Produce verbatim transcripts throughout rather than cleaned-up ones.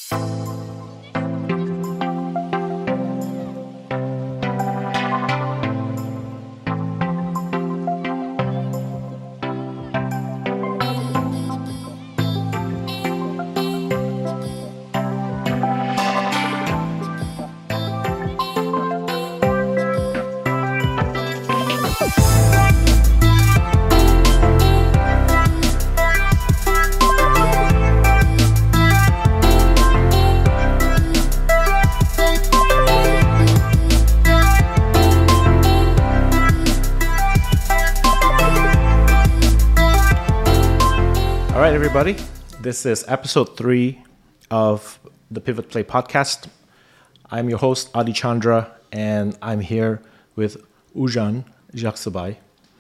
All right, everybody. This is episode three of the Pivot Play podcast. I'm your host, Adi Chandra, and I'm here with Ujan Jaksabai.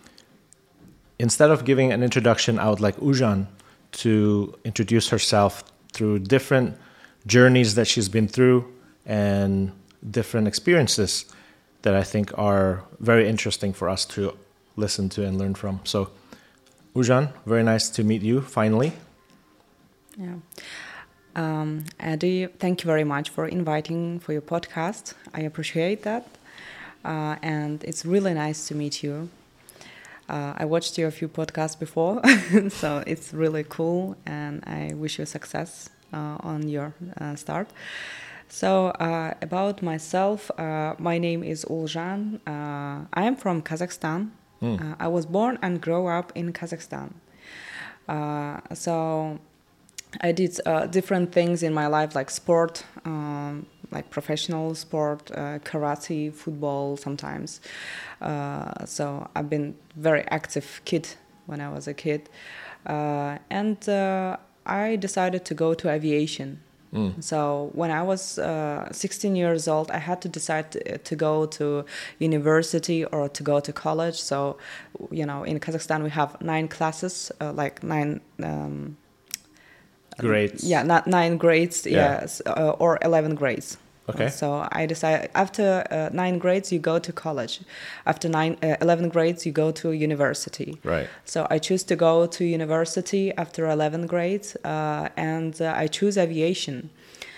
Instead of giving an introduction, I would like Ujan to introduce herself through different journeys that she's been through and different experiences that I think are very interesting for us to listen to and learn from. So, Ujan, very nice to meet you finally. Yeah. Um, Adi, thank you very much for inviting for your podcast. I appreciate that. Uh, and it's really nice to meet you. Uh, I watched your few podcasts before, so it's really cool, and I wish you success uh, on your uh, start. So uh, about myself, uh, my name is Uljan. Uh, I am from Kazakhstan. Mm. Uh, I was born and grew up in Kazakhstan. Uh, so I did uh, different things in my life, like sport, um, like professional sport, uh, karate, football sometimes. Uh, so I've been very active kid when I was a kid. Uh, and uh, I decided to go to aviation. Mm. So when I was uh, sixteen years old, I had to decide to, to go to university or to go to college. So, you know, in Kazakhstan we have nine classes, uh, like nine um, grades. Yeah, not nine grades. Yeah. Yes, uh, or eleven grades. Okay. So I decided after uh, nine grades you go to college. After nine, uh, eleven grades you go to university. Right. So I choose to go to university after eleven grades, uh, and uh, I choose aviation.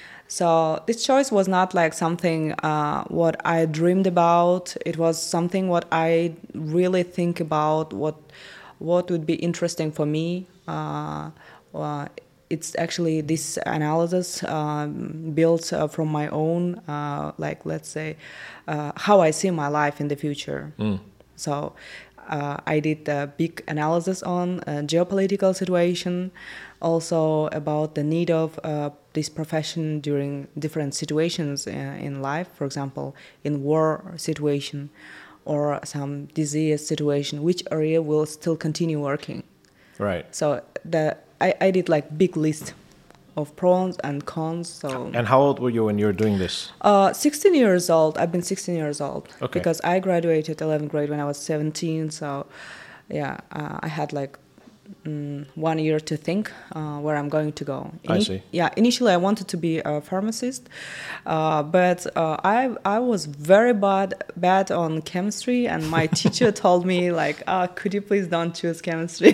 So this choice was not like something uh, what I dreamed about. It was something what I really think about. What what would be interesting for me. Uh, uh, It's actually this analysis um, built uh, from my own, uh, like, let's say, uh, how I see my life in the future. Mm. So uh, I did a big analysis on uh, geopolitical situation, also about the need of uh, this profession during different situations in, in life, for example, in war situation or some disease situation, which area will still continue working. Right. So the I, I did like big list of pros and cons. So and how old were you when you were doing this? Uh, sixteen years old. I've been sixteen years old. Okay. Because I graduated eleventh grade when I was seventeen. So yeah, uh, I had like um, one year to think uh, where I'm going to go. Ini- I see. Yeah, initially I wanted to be a pharmacist, uh, but uh, I I was very bad bad on chemistry, and my teacher told me like, uh, could you please don't choose chemistry?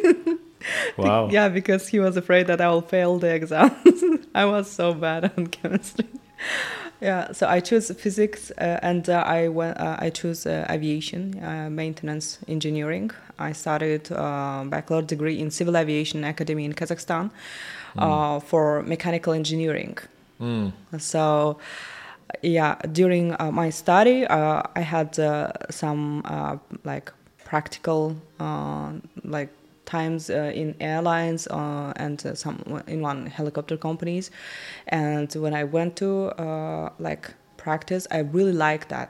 Wow. Yeah, because he was afraid that I will fail the exams. I was so bad on chemistry. Yeah, so I chose physics, uh, and uh, I went. Uh, I chose uh, aviation, uh, maintenance engineering. I started uh, bachelor degree in Civil Aviation Academy in Kazakhstan uh, mm. for mechanical engineering. Mm. So, yeah, during uh, my study, uh, I had uh, some uh, like practical, uh, like. times uh, in airlines uh, and uh, some in one helicopter companies, and when I went to uh, like practice, I really liked that.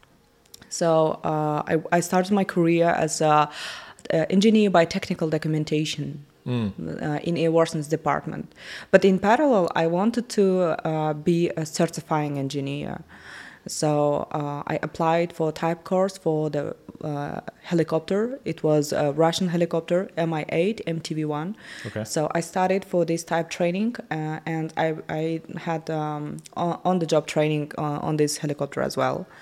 So uh, I, I started my career as a, a engineer by technical documentation mm. uh, in airworthiness department. But in parallel, I wanted to uh, be a certifying engineer. So uh, I applied for type course for the uh, helicopter. It was a Russian helicopter, M I eight, M T V one. Okay. So I studied for this type training, uh, and I, I had um, on-the-job training uh, on this helicopter as well.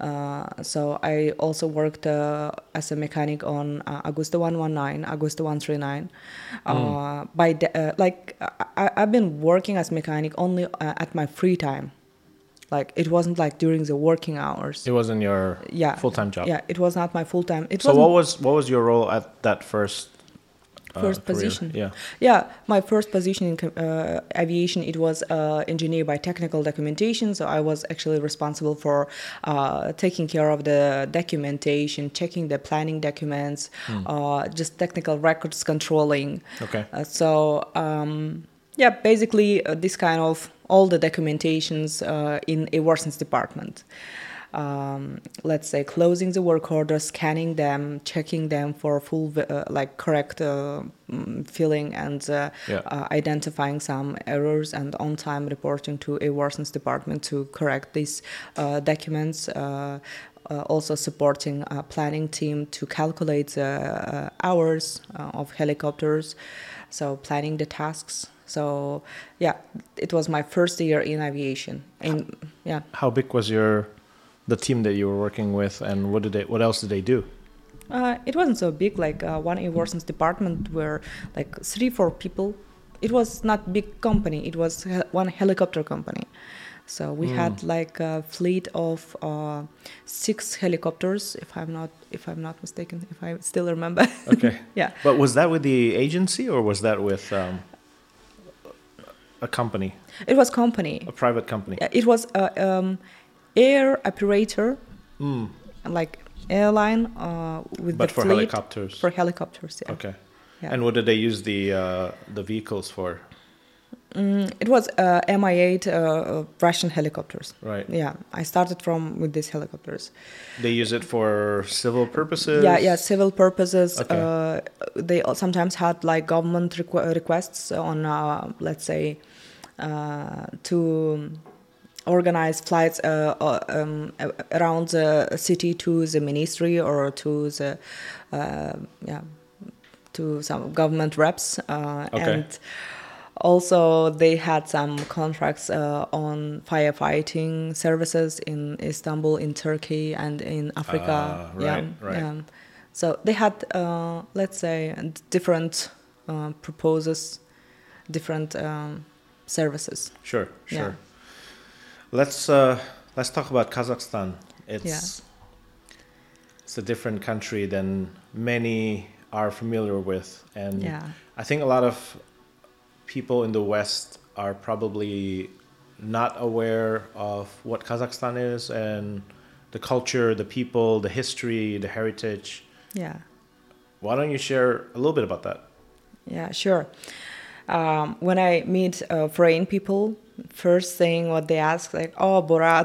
Uh, so I also worked uh, as a mechanic on uh, Agusta one nineteen, Agusta one thirty-nine. Uh, mm. By de- uh, like I, I've been working as mechanic only uh, at my free time. Like it wasn't like during the working hours. It wasn't your yeah, full-time job. Yeah, it was not my full-time. It so what was what was your role at that first uh, first career? position? Yeah, yeah. My first position in uh, aviation, it was uh, engineer by technical documentation. So I was actually responsible for uh, taking care of the documentation, checking the planning documents, mm. uh, just technical records controlling. Okay. Uh, so um, yeah, basically uh, this kind of all the documentations uh, in airworthiness department. Um, let's say closing the work orders, scanning them, checking them for full, uh, like correct uh, filling, and uh, yeah. uh, identifying some errors, and on-time reporting to airworthiness department to correct these uh, documents. Uh, uh, also supporting a planning team to calculate the uh, hours uh, of helicopters, so planning the tasks. So yeah, it was my first year in aviation. In yeah. How big was your the team that you were working with, and what did they? What else did they do? Uh, it wasn't so big. Like uh, one airworthiness department were like three, four people. It was not big company. It was he- one helicopter company. So we mm. had like a fleet of uh, six helicopters, if I'm not if I'm not mistaken, if I still remember. Okay. Yeah. But was that with the agency, or was that with um, a company? It was company. A private company. It was a um, air operator, mm. like airline uh, with but the for fleet. helicopters. For helicopters, yeah. Okay. Yeah. And what did they use the uh, the vehicles for? Mm, it was uh, M I eight uh, Russian helicopters. Right. Yeah, I started from with these helicopters. They use it for civil purposes? Yeah, yeah, civil purposes. Okay. Uh, they sometimes had like government requ- requests on, uh, let's say, uh, to organize flights uh, uh, um, around the city to the ministry or to the, uh, yeah, to some government reps. Uh, okay. And also, they had some contracts uh, on firefighting services in Istanbul, in Turkey, and in Africa. Uh, right, yeah, right. yeah. So they had, uh, let's say, different uh, proposals, different um, services. Sure, sure. Yeah. Let's uh, let's talk about Kazakhstan. It's yeah. it's a different country than many are familiar with, and yeah. I think a lot of people in the West are probably not aware of what Kazakhstan is and the culture, the people, the history, the heritage. Yeah. Why don't you share a little bit about that? Yeah, sure. Um, when I meet uh, foreign people, first thing what they ask, like, oh, Borat.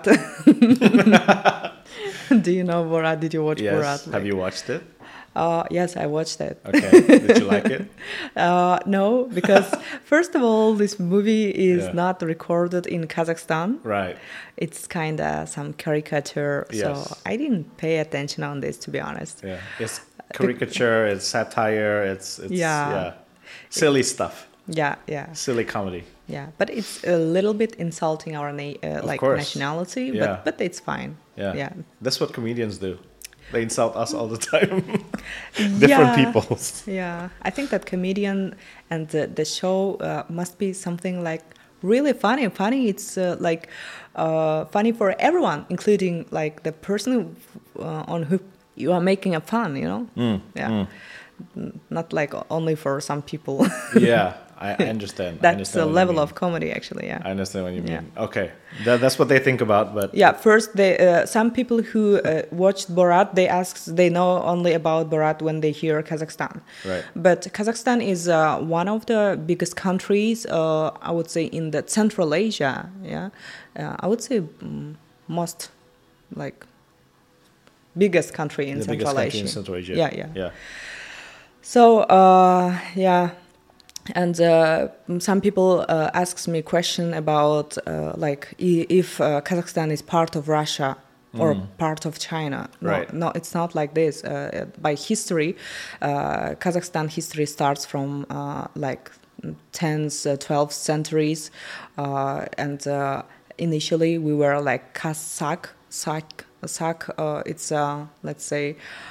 Do you know Borat? Did you watch yes. Borat? Like, have you watched it? Uh, yes, I watched it. Okay. Did you like it? uh, no, because first of all, this movie is yeah. not recorded in Kazakhstan. Right. It's kind of some caricature. Yes. So I didn't pay attention on this, to be honest. Yeah. It's caricature, it's satire, it's, it's yeah. yeah, silly stuff. Yeah, yeah. Silly comedy. Yeah, but it's a little bit insulting our na- uh, like course. nationality, yeah. but but it's fine. Yeah. yeah. That's what comedians do. They insult us all the time. Different yeah. peoples. Yeah, I think that comedian and the, the show uh, must be something like really funny. Funny, it's uh, like uh, funny for everyone, including like the person who, uh, on who you are making a fun, you know? Mm, yeah. Mm. Not like only for some people. Yeah, I, I understand. That's I understand the level of comedy, actually, yeah. I understand what you mean. Yeah. Okay, that, that's what they think about, but... Yeah, first, they, uh, some people who uh, watched Borat, they ask, they know only about Borat when they hear Kazakhstan. Right. But Kazakhstan is uh, one of the biggest countries, uh, I would say, in the Central Asia, yeah. Uh, I would say um, most, like, biggest country in the Central biggest country Asia. in Central Asia. Yeah, yeah. Yeah. So, uh, yeah, and uh, some people uh, asks me a question about uh, like if uh, Kazakhstan is part of Russia or mm. part of China. No, right. no, it's not like this. Uh, by history, uh, Kazakhstan history starts from uh, like tenth, uh, twelfth centuries, uh, and uh, initially we were like Kazakh, Sak, Sak, uh, it's uh, let's say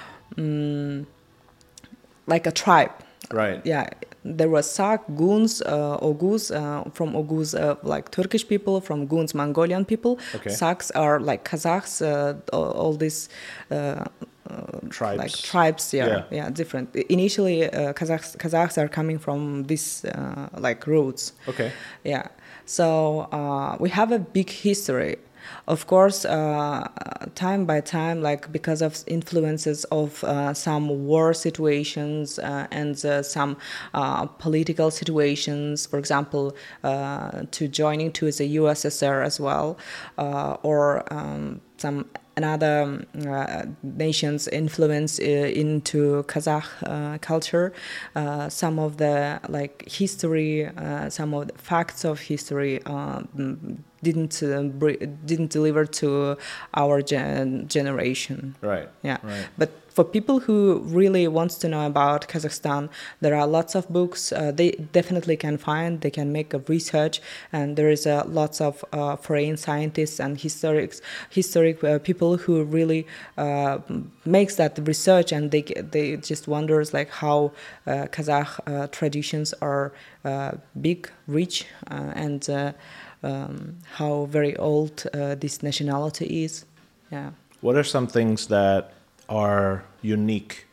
um, like a tribe. Right. Yeah, there was Sak, Guns, uh, Oghuz, uh, from Oghuz, uh, like Turkish people, from Guns, Mongolian people. Okay. Saks are like Kazakhs, uh, all, all these uh, uh, Tribes. like tribes, yeah, Yeah. yeah, different. Initially, uh, Kazakhs, Kazakhs are coming from these uh, like roots. Okay. Yeah, so uh, we have a big history. Of course, uh, time by time, like because of influences of uh, some war situations uh, and uh, some uh, political situations, for example, uh, to joining to the U S S R as well, uh, or um, some another uh, nation's influence uh, into Kazakh uh, culture, uh, some of the like history, uh, some of the facts of history uh, didn't uh, br- didn't deliver to our gen- generation. Right. Yeah. Right. But for people who really wants to know about Kazakhstan, there are lots of books uh, they definitely can find. They can make a research, and there is uh, lots of uh, foreign scientists and historics, historic uh, people who really uh, makes that research, and they they just wonders like how uh, Kazakh uh, traditions are uh, big, rich, uh, and uh, um, how very old uh, this nationality is. Yeah. What are some things that are unique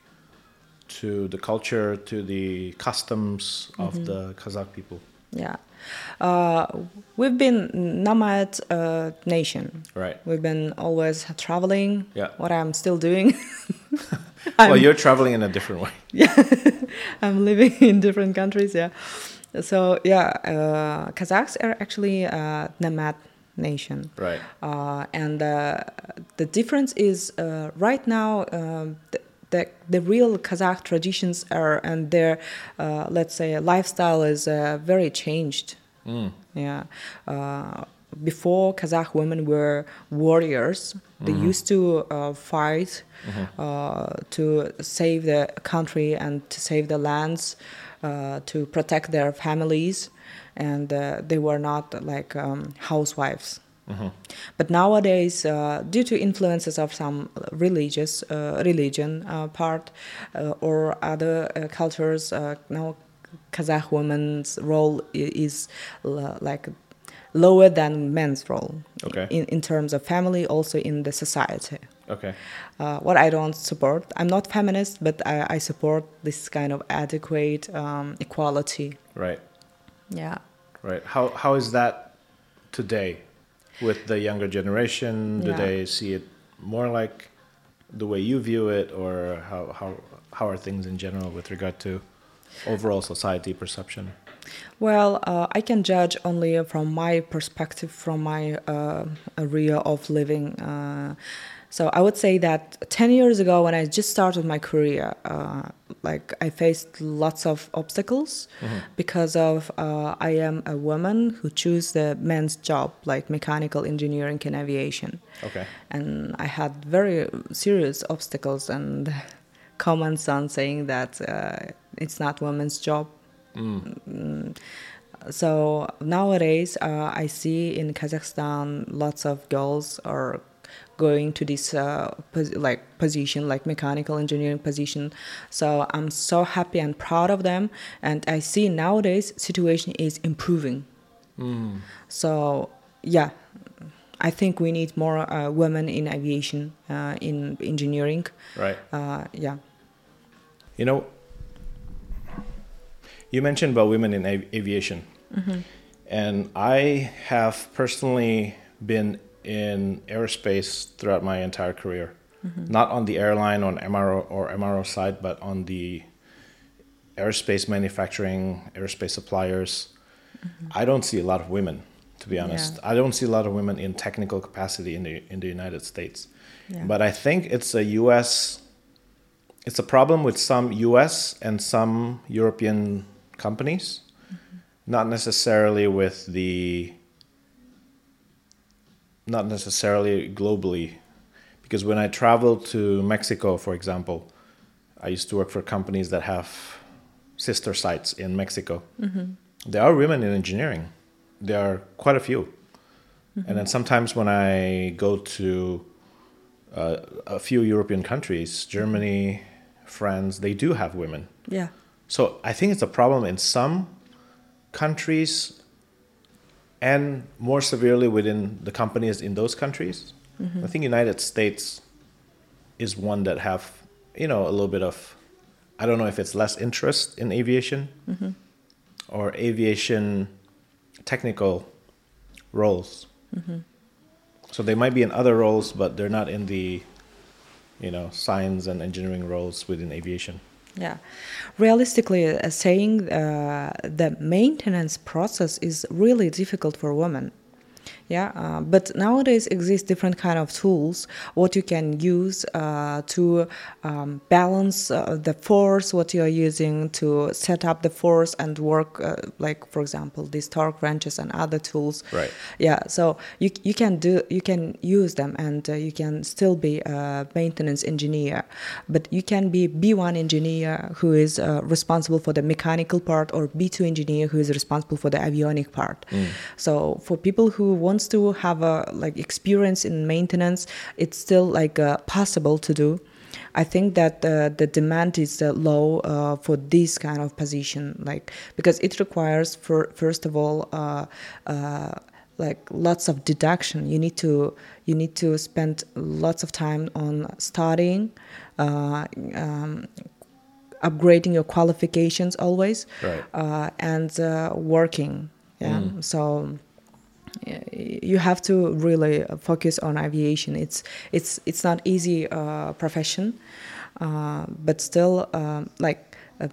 to the culture, to the customs of mm-hmm. the Kazakh people? Yeah. Uh, we've been nomad uh, nation. Right. We've been always traveling. Yeah. What I'm still doing. Well, you're traveling in a different way. Yeah. I'm living in different countries, yeah. So, yeah, uh, Kazakhs are actually a nomad nation. Right. Uh, and uh, the difference is uh, right now um, the, the the real Kazakh traditions are and their uh, let's say lifestyle is uh, very changed. Mm. Yeah. Uh, before Kazakh women were warriors. They mm-hmm. used to uh, fight mm-hmm. uh, to save the country and to save the lands, uh, to protect their families. And uh, they were not like um, housewives. Mm-hmm. But nowadays, uh, due to influences of some religious uh, religion uh, part uh, or other uh, cultures, uh, now Kazakh women's role is l- like lower than men's role. Okay. in, in terms of family, also in the society. Okay. Uh, what I don't support, I'm not feminist, but I, I support this kind of adequate um, equality. Right. Yeah. Right. How how is that today with the younger generation? Do Yeah. they see it more like the way you view it, or how how how are things in general with regard to overall society perception? Well, uh, I can judge only from my perspective, from my uh, area of living. Uh, So I would say that ten years ago, when I just started my career, uh, like I faced lots of obstacles mm-hmm. because of uh, I am a woman who chose the men's job, like mechanical engineering and aviation. Okay. And I had very serious obstacles and comments on saying that uh, it's not women's job. Mm. Mm. So nowadays, uh, I see in Kazakhstan lots of girls are going to this uh, pos- like position, like mechanical engineering position. So I'm so happy and proud of them. And I see nowadays situation is improving. Mm. So yeah, I think we need more uh, women in aviation, uh, in engineering. Right. Uh, yeah. You know, you mentioned about women in av- aviation. Mm-hmm. And I have personally been in aerospace throughout my entire career, mm-hmm. not on the airline on M R O or M R O side, but on the aerospace manufacturing, aerospace suppliers. Mm-hmm. I don't see a lot of women, to be honest. Yeah. I don't see a lot of women in technical capacity in the in the United States. Yeah. But I think it's a U S, it's a problem with some U S and some European companies, mm-hmm. not necessarily with the not necessarily globally, because when I travel to Mexico, for example, I used to work for companies that have sister sites in Mexico. Mm-hmm. There are women in engineering. There are quite a few. Mm-hmm. And then sometimes when I go to uh, a few European countries, Germany, France, they do have women. Yeah. So I think it's a problem in some countries and more severely within the companies in those countries. Mm-hmm. I think United States is one that have, you know, a little bit of, I don't know if it's less interest in aviation mm-hmm. or aviation technical roles. Mm-hmm. So they might be in other roles, but they're not in the, you know, science and engineering roles within aviation. Yeah. Realistically, uh, saying uh, the maintenance process is really difficult for women. Yeah, uh, but nowadays exist different kind of tools what you can use uh, to um, balance uh, the force what you are using to set up the force and work uh, like for example these torque wrenches and other tools. Right. Yeah, so you you can do you can use them and uh, you can still be a maintenance engineer, but you can be B one engineer who is uh, responsible for the mechanical part or B two engineer who is responsible for the avionic part. Mm. So for people who wants to have a like experience in maintenance, it's still like uh, possible to do. I think that uh, the demand is uh, low uh, for this kind of position, like because it requires for first of all uh, uh, like lots of deduction. You need to you need to spend lots of time on studying, uh, um, upgrading your qualifications always, right. uh, and uh, working. Yeah, mm. so. You have to really focus on aviation. It's it's it's not easy uh, profession, uh, but still um, like uh,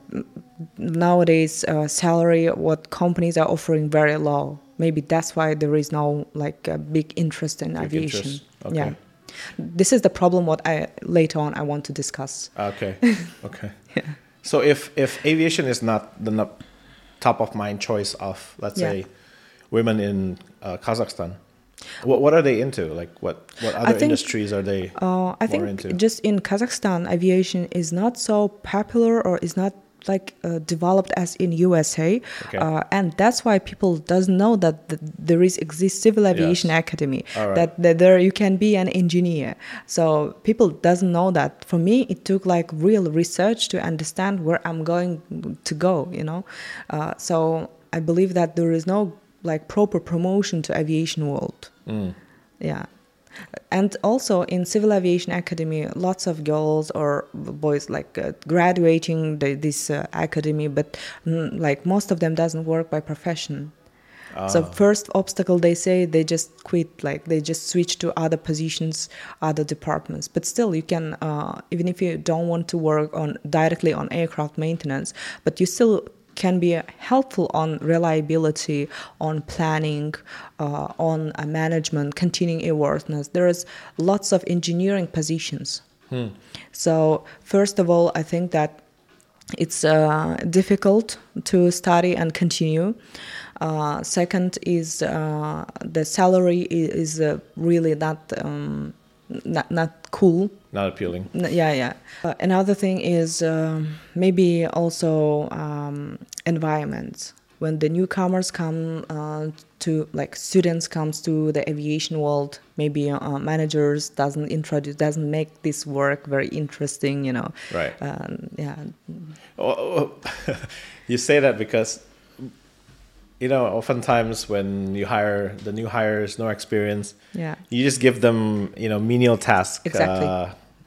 nowadays uh, salary what companies are offering very low. Maybe that's why there is no like a big interest in big aviation. Interest. Okay. Yeah, this is the problem. What I later on I want to discuss. Okay, okay. Yeah. So if if aviation is not the top of mind choice of let's yeah. say women in uh, Kazakhstan, what what are they into? Like what, what other think, industries are they uh, I think into? Just in Kazakhstan, aviation is not so popular or is not like uh, developed as in U S A, okay. uh, and that's why people doesn't know that the, there is exists Civil Aviation yes. Academy. Right. That, that there you can be an engineer. So people doesn't know that. For me, it took like real research to understand where I'm going to go. You know, uh, so I believe that there is no like proper promotion to aviation world. Mm. Yeah. And also in Civil Aviation Academy, lots of girls or boys like uh, graduating the, this uh, academy, but mm, like most of them doesn't work by profession. Oh. So first obstacle they say they just quit, like they just switch to other positions, other departments. But still you can, uh, even if you don't want to work on directly on aircraft maintenance, but you still can be helpful on reliability, on planning, uh, on uh, management, continuing airworthiness. There is lots of engineering positions. Hmm. So first of all, I think that it's uh, difficult to study and continue. Uh, second is uh, the salary is, is uh, really not, um, not not cool. Not appealing. Yeah, yeah. Uh, another thing is uh, maybe also um, environment. When the newcomers come uh, to, like students comes to the aviation world, maybe uh, managers doesn't introduce, doesn't make this work very interesting, you know. Right. Um, yeah. Oh, oh. You say that because, you know, oftentimes when you hire the new hires, no experience, yeah, you just give them, you know, menial tasks. Exactly. Uh,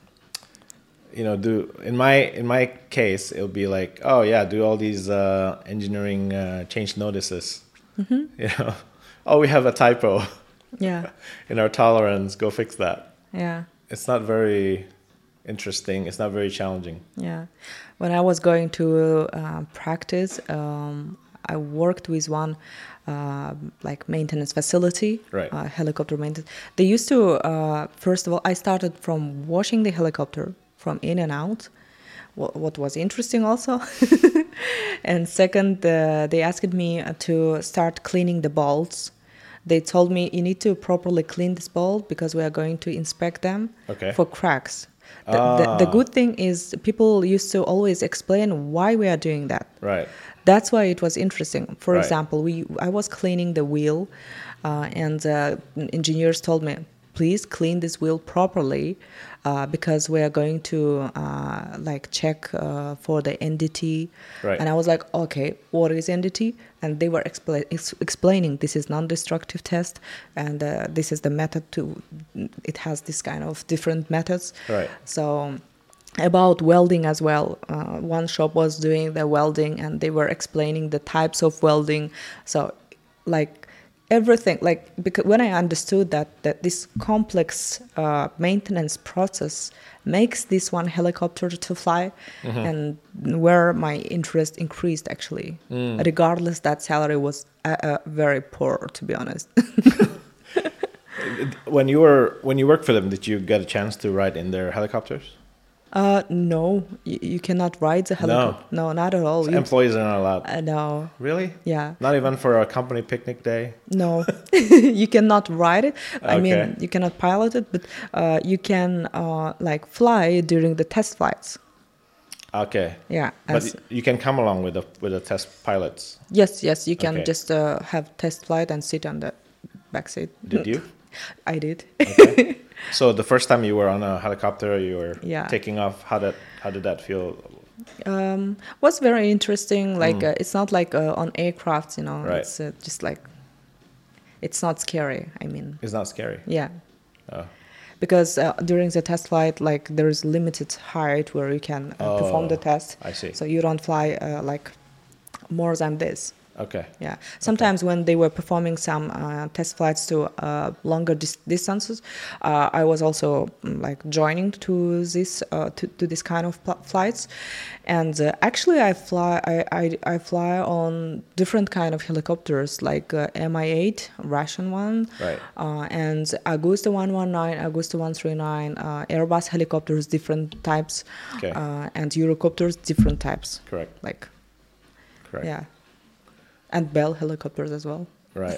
you know, do in my in my case, it'll be like, oh yeah, do all these uh, engineering uh, change notices. Mm-hmm. You know, oh, we have a typo. Yeah. in our tolerance, go fix that. Yeah. It's not very interesting. It's not very challenging. Yeah. When I was going to uh, practice, um, I worked with one uh, like maintenance facility, right. uh, helicopter maintenance. They used to, uh, first of all, I started from washing the helicopter from in and out, what, what was interesting also. And second, uh, they asked me to start cleaning the bolts. They told me you need to properly clean this bolt because we are going to inspect them okay. for cracks. The, ah. the, the good thing is people used to always explain why we are doing that. Right. That's why it was interesting. For right. example, we I was cleaning the wheel, uh, and uh, engineers told me, please clean this wheel properly, uh, because we are going to uh, like check uh, for the N D T. Right. And I was like, okay, what is N D T? And they were expla- ex- explaining this is non-destructive test, and uh, this is the method to. It has this kind of different methods. Right. So. About welding as well. Uh, one shop was doing the welding, and they were explaining the types of welding. So, like everything, like because when I understood that that this complex uh, maintenance process makes this one helicopter to fly, mm-hmm. and where my interest increased actually, mm. regardless that salary was uh, uh, very poor, to be honest. When you were when you worked for them, did you get a chance to ride in their helicopters? Uh, no, you, you cannot ride the helicopter. No, no not at all. So you, employees are not allowed. Uh, no. Really? Yeah. Not even for a company picnic day? No, you cannot ride it. I okay. mean, you cannot pilot it, but uh, you can uh, like fly during the test flights. Okay. Yeah. But you can come along with the with the test pilots. Yes, yes, you can okay. just uh, have test flight and sit on the back seat. Did you? I did. Okay. So the first time you were on a helicopter, you were yeah. taking off. How did how did that feel? Um, was very interesting. Like mm. uh, it's not like uh, on aircrafts, you know. Right. It's uh, just like it's not scary. I mean, it's not scary. Yeah. Oh. Because uh, during the test flight, like there is limited height where you can uh, oh, perform the test. I see. So you don't fly uh, like more than this. Okay. Yeah. Sometimes okay. when they were performing some uh, test flights to uh, longer dis- distances, uh, I was also um, like joining to this uh, to, to this kind of pl- flights, and uh, actually I fly I, I I fly on different kind of helicopters like uh, M I eight Russian one, right, uh, and Agusta one nineteen, Agusta one thirty-nine, uh, Airbus helicopters different types, okay, uh, and Eurocopters different types. Correct. Like. Correct. Yeah. And Bell helicopters as well. Right.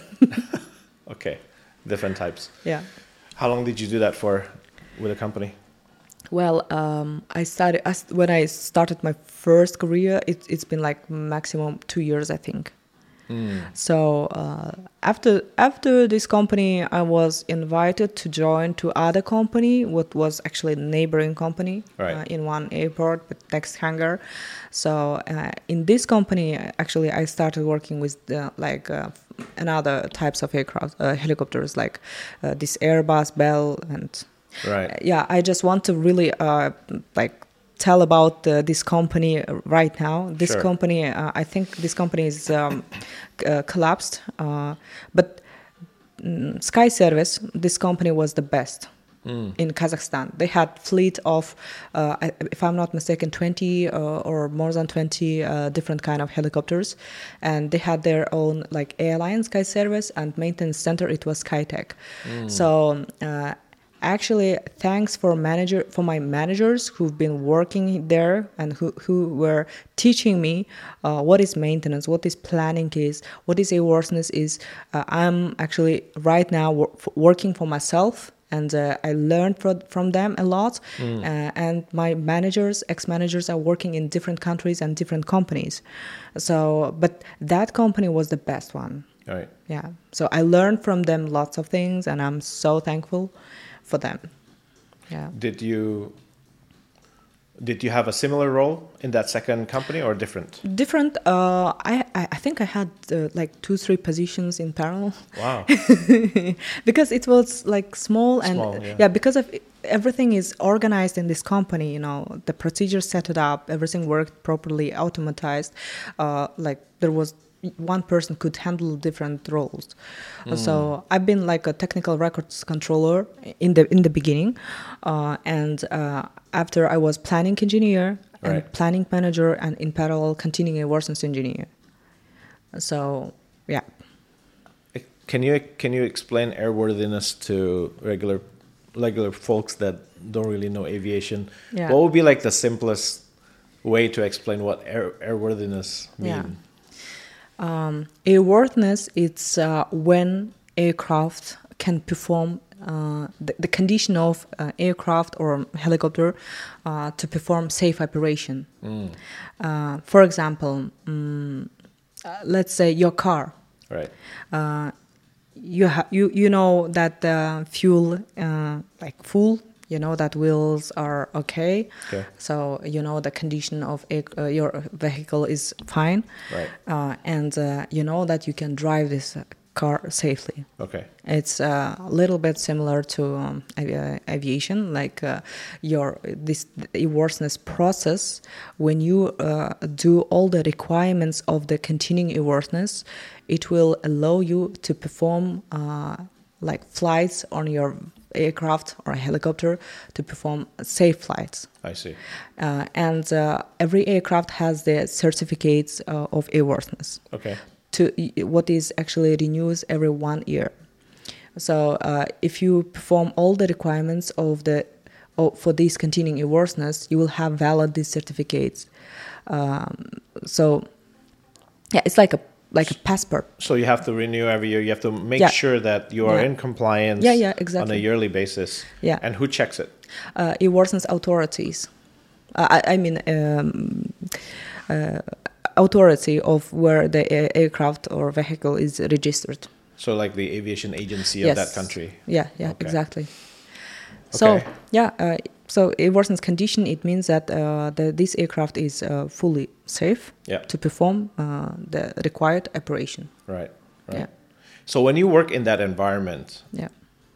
Okay. Different types. Yeah. How long did you do that for with a company? Well, um, I started when I started my first career. It, it's been like maximum two years, I think. Mm. So uh, after after this company, I was invited to join to other company, what was actually a neighboring company, right. uh, in one airport, but next hangar. So uh, in this company, actually, I started working with the, like uh, another types of aircraft, uh, helicopters, like uh, this Airbus, Bell, and right. uh, yeah, I just want to really uh, like. tell about uh, this company right now. This sure. company, uh, I think this company is um, uh, collapsed. Uh, but um, Sky Service, this company was the best mm. in Kazakhstan. They had fleet of, uh, if I'm not mistaken, twenty uh, or more than twenty uh, different kind of helicopters, and they had their own like airline, Sky Service, and maintenance center. It was Skytech. Mm. So. Uh, Actually, thanks for manager for my managers who've been working there and who, who were teaching me uh, what is maintenance, what is planning is, what is airworthiness is. Uh, I'm actually right now wor- working for myself, and uh, I learned from from them a lot. Mm. Uh, and my managers, ex-managers, are working in different countries and different companies. So, but that company was the best one. Right. Yeah. So I learned from them lots of things, and I'm so thankful for them. Yeah. Did you did you have a similar role in that second company or different? Different. Uh, I I think I had uh, like two three positions in parallel. Wow. Because it was like small and small, yeah. yeah. Because of everything is organized in this company. You know, the procedures set it up. Everything worked properly, automatized. Uh, like there was. One person could handle different roles. Mm. So I've been like a technical records controller in the in the beginning, uh, and uh, after I was planning engineer and right. planning manager, and in parallel continuing airworthiness engineer. So yeah. Can you can you explain airworthiness to regular regular folks that don't really know aviation? Yeah. What would be like the simplest way to explain what air airworthiness means? Yeah. Um, airworthiness, it's uh, when aircraft can perform uh, the, the condition of uh, aircraft or helicopter uh, to perform safe operation. Mm. Uh, for example, um, uh, let's say your car. Right. Uh, you ha- you you know that the fuel uh, like full. You know that wheels are okay. Okay. So you know the condition of a, uh, your vehicle is fine. Right. Uh, and uh, you know that you can drive this car safely. Okay. It's uh, a little bit similar to um, avi- aviation, like uh, your this airworthiness process. When you uh, do all the requirements of the continuing airworthiness, it will allow you to perform uh, like flights on your aircraft or a helicopter to perform safe flights. I see. Uh, and uh, every aircraft has the certificates uh, of airworthiness. Okay. To what is actually renewed every one year. So uh, if you perform all the requirements of the of, for this continuing airworthiness, you will have valid these certificates. Um, so yeah, it's like a like a passport. So you have to renew every year. You have to make Yeah. sure that you are Yeah. in compliance Yeah, yeah, on a exactly. yearly basis. Yeah. And who checks it? Uh, airworthiness authorities. Uh, I, I mean, um, uh, authority of where the air- aircraft or vehicle is registered. So like the aviation agency of Yes. that country. Yeah, yeah, Okay. exactly. So Okay. yeah, uh, so airworthiness condition, it means that uh, the, this aircraft is uh, fully safe Yeah. to perform uh, the required operation. Right. Right. Yeah. So when you work in that environment, Yeah.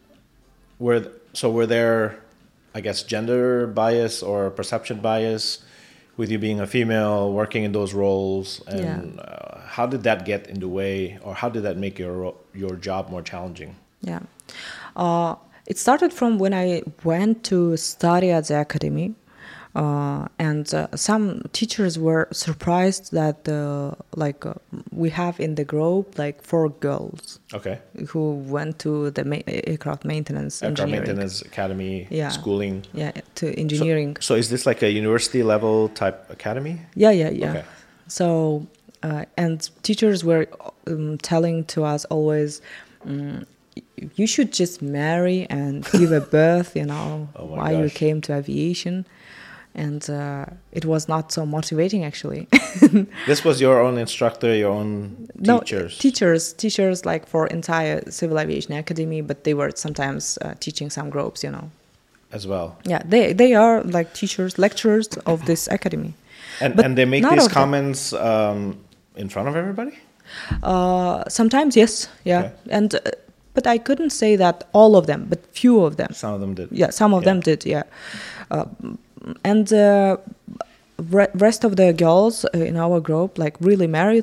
were th- so were there, I guess, gender bias or perception bias with you being a female working in those roles, and Yeah. uh, how did that get in the way, or how did that make your ro- your job more challenging? Yeah. Uh, it started from when I went to study at the academy. Uh, and uh, some teachers were surprised that uh, like uh, we have in the group like four girls Okay. who went to the ma- aircraft maintenance Aircraft engineering. maintenance academy, Yeah. schooling. Yeah, to So- engineering. So, is this like a university level type academy? Yeah, yeah, yeah. Okay. So, uh, and teachers were um, telling to us always, um, you should just marry and give a birth, you know, Oh my why you gosh. came to aviation. And uh, it was not so motivating, actually. This was your own instructor, your own No, teachers. teachers, teachers like for entire Civil Aviation Academy, but they were sometimes uh, teaching some groups, you know. as well. Yeah, they they are like teachers, lecturers of this academy. And But and they make not these of them. comments um, in front of everybody? Uh, sometimes, yes, yeah, Okay. and uh, but I couldn't say that all of them, but few of them. Some of them did. Yeah, some of Yeah. them did. Yeah, uh, and uh, re- rest of the girls uh, in our group like really married.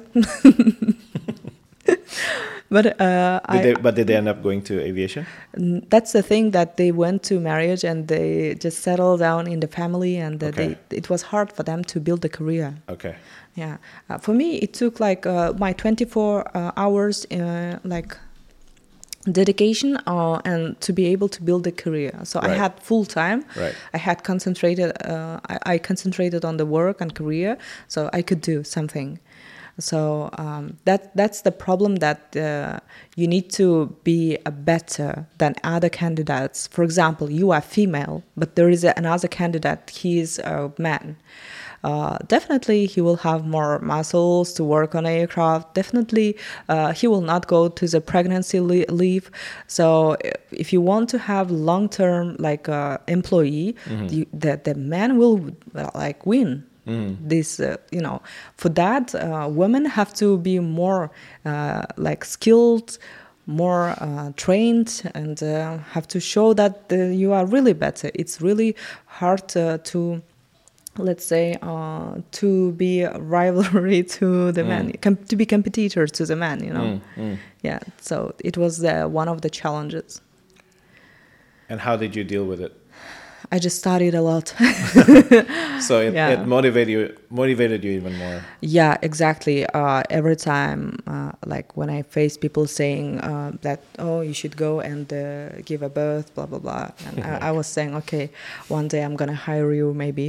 But uh, Did I, they, but did they end up going to aviation? n- that's the thing, that they went to marriage and they just settled down in the family, and uh, Okay. they, it was hard for them to build a career. Okay. Yeah, uh, for me it took like uh, my twenty-four uh, hours uh, like dedication uh, and to be able to build a career. So I Right. had full time. Right. I had concentrated. Uh, I, I concentrated on the work and career, so I could do something. So um, that that's the problem, that uh, you need to be a better than other candidates. For example, you are female, but there is a, another candidate. He is a man. Uh, definitely, he will have more muscles to work on aircraft. Definitely, uh, he will not go to the pregnancy le- leave. So, if you want to have long-term like uh, employee, you, the the man will uh, like win. This, uh, you know, for that, uh, women have to be more uh, like skilled, more uh, trained, and uh, have to show that uh, you are really better. It's really hard uh, to, let's say, uh, to be a rivalry to the man, com- to be competitors to the man, you know. Yeah, so it was uh, one of the challenges. And how did you deal with it? I just studied a lot. So it, Yeah. it motivated you motivated you even more. Yeah, exactly. Uh, every time, uh, like when I face people saying uh, that, oh, you should go and uh, give a birth, blah, blah, blah. And I, I was saying, okay, one day I'm going to hire you, maybe.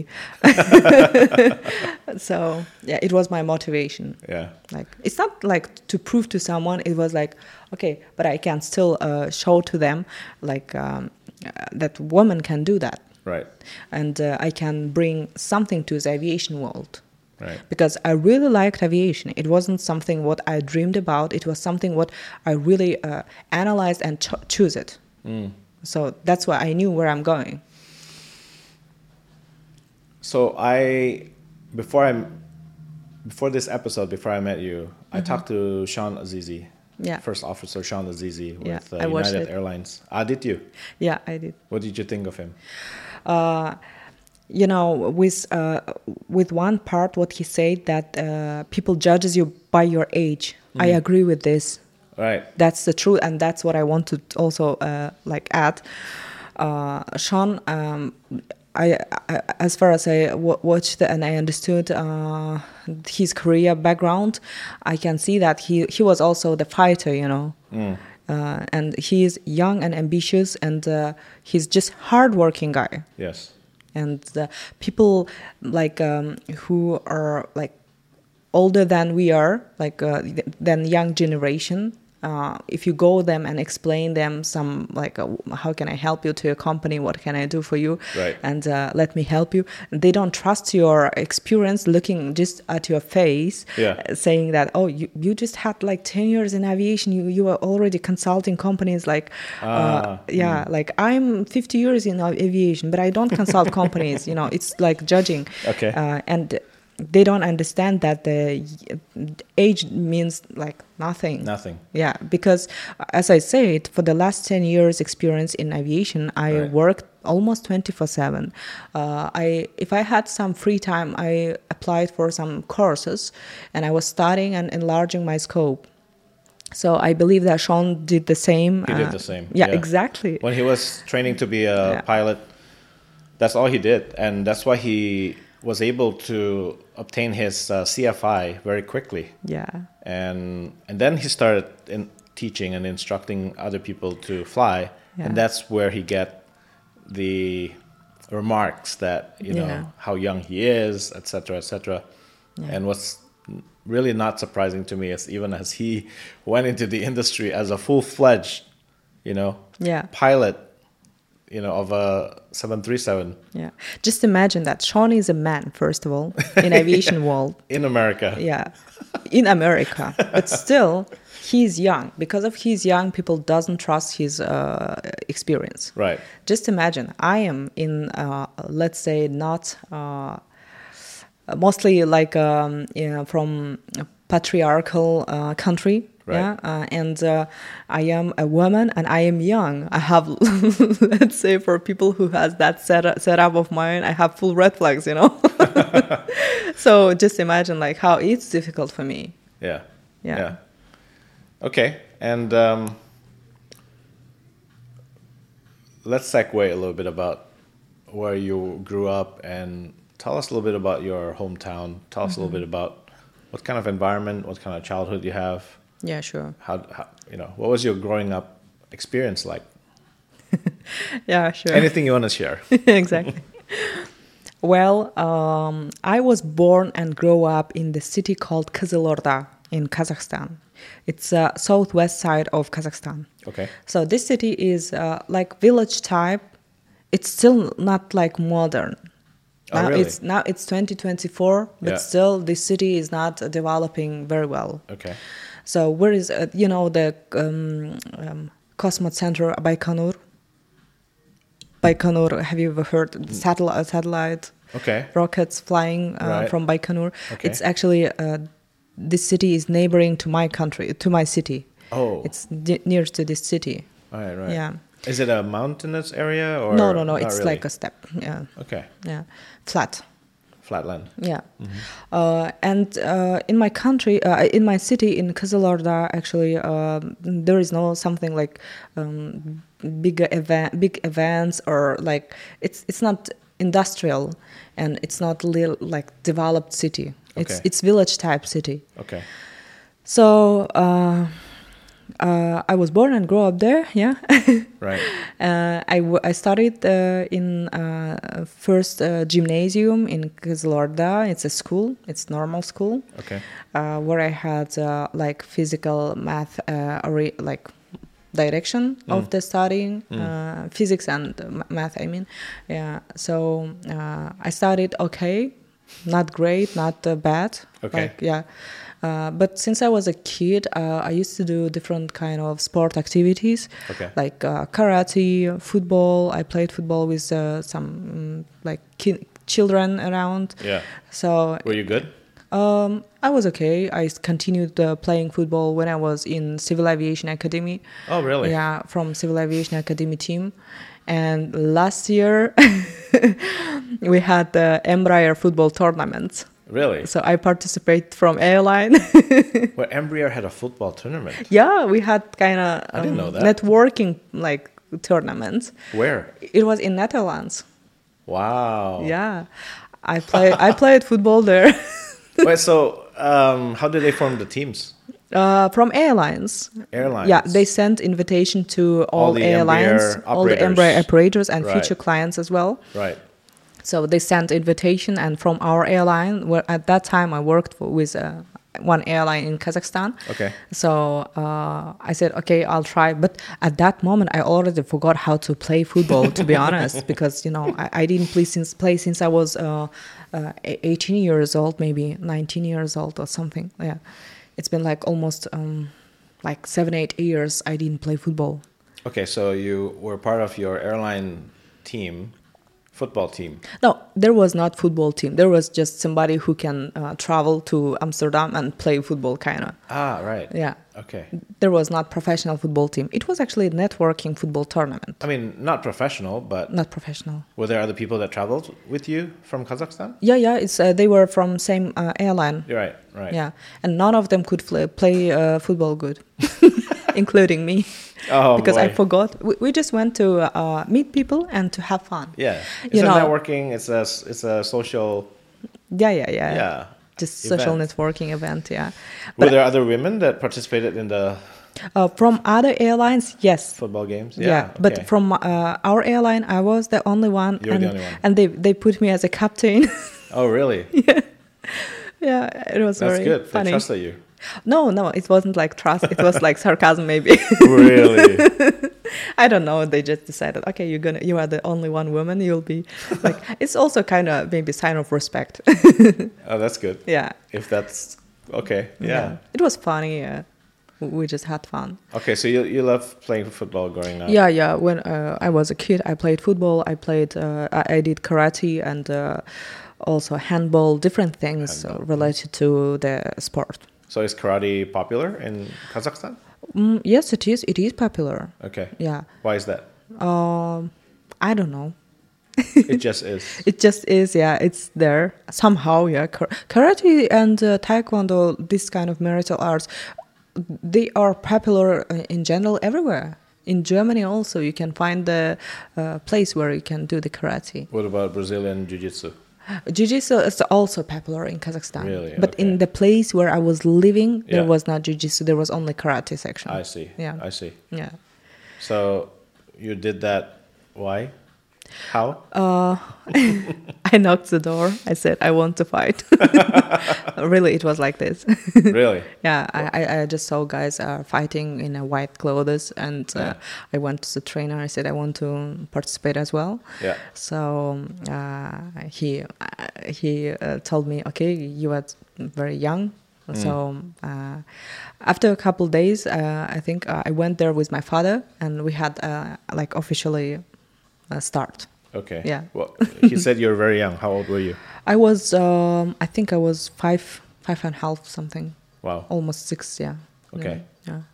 So, yeah, it was my motivation. Yeah. Like, it's not like to prove to someone, it was like, okay, but I can still uh, show to them, like, um, uh, that women can do that. Right. And uh, I can bring something to the aviation world. Right. Because I really liked aviation. It wasn't something what I dreamed about. It was something what I really uh, analyzed and cho- choose it. Mm. So that's why I knew where I'm going. So I, before I, before this episode, before I met you, mm-hmm. I talked to Sean Azizi, yeah. First Officer Sean Azizi with yeah, uh, United Airlines. Ah, did you? Yeah, I did. What did you think of him? Uh, you know, with uh, with one part, what he said that uh, people judges you by your age. Mm. I agree with this. Right. That's the truth, and that's what I want to also uh, like add. Uh, Sean, um, I, I as far as I w- watched and I understood uh, his career background, I can see that he he was also the fighter. You know. Mm. Uh, and he is young and ambitious, and uh, he's just hardworking guy. Yes. And uh, people like um, who are like older than we are, like uh, th- than young generation. Uh, if you go them and explain them some like uh, how can I help you to your company, what can I do for you, right. and uh, let me help you, they don't trust your experience looking just at your face, yeah. uh, saying that oh you, you just had like ten years in aviation, you you are already consulting companies like ah, uh, yeah mm. like I'm fifty years in aviation but I don't consult companies, you know, it's like judging. Okay. Uh, and they don't understand that the age means like nothing. Nothing. Yeah, because as I said, for the last ten years experience in aviation, I right. worked almost twenty-four seven. Uh, I if I had some free time, I applied for some courses, and I was studying and enlarging my scope. So I believe that Sean did the same. He uh, did the same. Yeah, yeah, exactly. When he was training to be a yeah. pilot, that's all he did, and that's why he was able to obtain his uh, C F I very quickly. Yeah. And and then he started in teaching and instructing other people to fly, yeah. and that's where he get the remarks that you know yeah. how young he is, et cetera, et cetera. Yeah. And what's really not surprising to me is even as he went into the industry as a full-fledged, you know, yeah. pilot, you know, of a seven thirty-seven. Yeah. Just imagine that Sean is a man, first of all, in aviation yeah. world. In America. Yeah. In America. But still, he's young. Because of he's young, people doesn't trust his uh, experience. Right. Just imagine, I am in, uh, let's say, not uh, mostly like um, you know, from a patriarchal uh, country. Right. Yeah, uh, and uh, I am a woman and I am young. I have, let's say, for people who has that setup setup of mine, I have full red flags, you know. So just imagine like how it's difficult for me. Yeah. Yeah. yeah. Okay, and um, let's segue a little bit about where you grew up and tell us a little bit about your hometown. Tell us mm-hmm. a little bit about what kind of environment, what kind of childhood you have. Yeah, sure. How, how you know, what was your growing up experience like? Yeah, sure. Anything you want to share? Exactly. Well, um, I was born and grew up in the city called Kızılorda in Kazakhstan. It's uh, southwest side of Kazakhstan. Okay. So this city is uh, like village type. It's still not like modern. Oh, now really? it's now it's twenty twenty-four, but yeah. still this city is not uh, developing very well. Okay. So where is uh, you know the um, um, Cosmos Center Baikonur? Baikonur, have you ever heard satellite satellite okay. rockets flying uh, right. from Baikonur? Okay. It's actually uh, this city is neighboring to my country, to my city. Oh. It's d- near to this city. Right, right. Yeah. Is it a mountainous area or no, no, no? It's really? like a step. Yeah. Okay. Yeah, flat. Flatland. Yeah, mm-hmm. uh, and uh, in my country, uh, in my city, in Kızılorda, actually, uh, there is no something like um, big event, big events, or like it's it's not industrial, and it's not li- like developed city. It's okay. it's village type city. Okay. So. Uh, Uh, I was born and grew up there, yeah. Right. Uh, I, w- I studied uh, in uh, first uh, gymnasium in Kızılorda. It's a school. It's normal school. Okay. Uh, where I had uh, like physical math, uh, or like direction mm. of the studying, mm. uh, physics and math. I mean, yeah. So uh, I studied okay. not great, not uh, bad. Okay. Like, yeah. Uh, but since I was a kid, uh, I used to do different kind of sport activities, Okay. like uh, karate, football. I played football with uh, some mm, like ki- children around. Yeah. So Were you good? um, I was okay. I s- continued uh, playing football when I was in Civil Aviation Academy. Oh, really? Yeah, from Civil Aviation Academy team. And last year we had the Embraer football tournament. Really? So I participate from airline. Well, Embraer had a football tournament. Yeah, we had kind of I didn't know that. networking like tournaments. Where? It was in Netherlands. Wow. Yeah, I play. I played football there. Wait, so um, how did they form the teams? Uh, from airlines. Airlines. Yeah, they sent invitation to all, All the airlines, Embraer all the operators. Embraer operators and Right. future clients as well. Right. So they sent invitation, and from our airline, where at that time I worked for, with uh, one airline in Kazakhstan. Okay. So uh, I said, okay, I'll try. But at that moment, I already forgot how to play football, to be honest, because you know I, I didn't play since play since I was uh, uh, eighteen years old, maybe nineteen years old or something. Yeah, it's been like almost um, like seven, eight years I didn't play football. Okay, so you were part of your airline team, football team. No, there was not football team. There was just somebody who can uh, travel to Amsterdam and play football, kind of. Ah, right. Yeah. Okay. There was not professional football team. It was actually a networking football tournament. I mean, not professional, but Not professional. were there other people that traveled with you from Kazakhstan? Yeah, yeah. It's uh, they were from same uh, airline. You're right, right. Yeah, and none of them could play, play uh, football good, including me, Oh, because I boy. forgot. We, we just went to uh, meet people and to have fun. Yeah. It's You a know- networking, it's a, it's a social, Yeah, yeah, yeah. yeah. Just social event. networking event. Yeah. Were But there other women that participated in the uh, from other airlines, yes. football games? Yeah, Yeah. but okay. from uh, our airline, I was the only one. You were and, the only one. And they, they put me as a captain. Oh, really? Yeah, it was That's very good. They funny. trusted you. No, no, it wasn't like trust. It was like sarcasm, maybe. Really? I don't know. They just decided, okay, you're gonna, you are the only one woman. You'll be like. It's also kind of maybe sign of respect. Oh, that's good. Yeah. If that's okay. Yeah. It was funny. Yeah. We just had fun. Okay, so you you love playing football growing up? Yeah, yeah. When uh, I was a kid, I played football. I played. Uh, I, I did karate and uh, also handball. Different things uh, Handball. related to the sport. So is karate popular in Kazakhstan? Mm, yes, it is. It is popular. Okay. Yeah. Why is that? Um, I don't know. It just is. It just is. Yeah, it's there somehow. Yeah, Kar- karate and uh, taekwondo, this kind of martial arts, they are popular uh, in general everywhere. In Germany also, you can find the uh, place where you can do the karate. What about Brazilian jiu-jitsu? Jiu-jitsu is also popular in Kazakhstan. Really? But Okay. in the place where I was living, there Yeah. was not jiu-jitsu. There was only karate section. I see. Yeah. I see. Yeah. So you did that. Why? How? Uh, I knocked the door. I said, I want to fight. Really, it was like this. Really? Yeah, I, I- I just saw guys uh, fighting in a white clothes, and uh, Yeah. I went to the trainer. I said I want to participate as well. Yeah. So uh, he uh, he uh, told me, okay, you are very young. Mm. So uh, after a couple days, uh, I think uh, I went there with my father, and we had uh, like officially uh, start. Okay. Yeah. Well, he said you were very young. How old were you? I was, um, I think I was five, five and a half, something, Wow. almost six. Yeah. Okay. Yeah. yeah.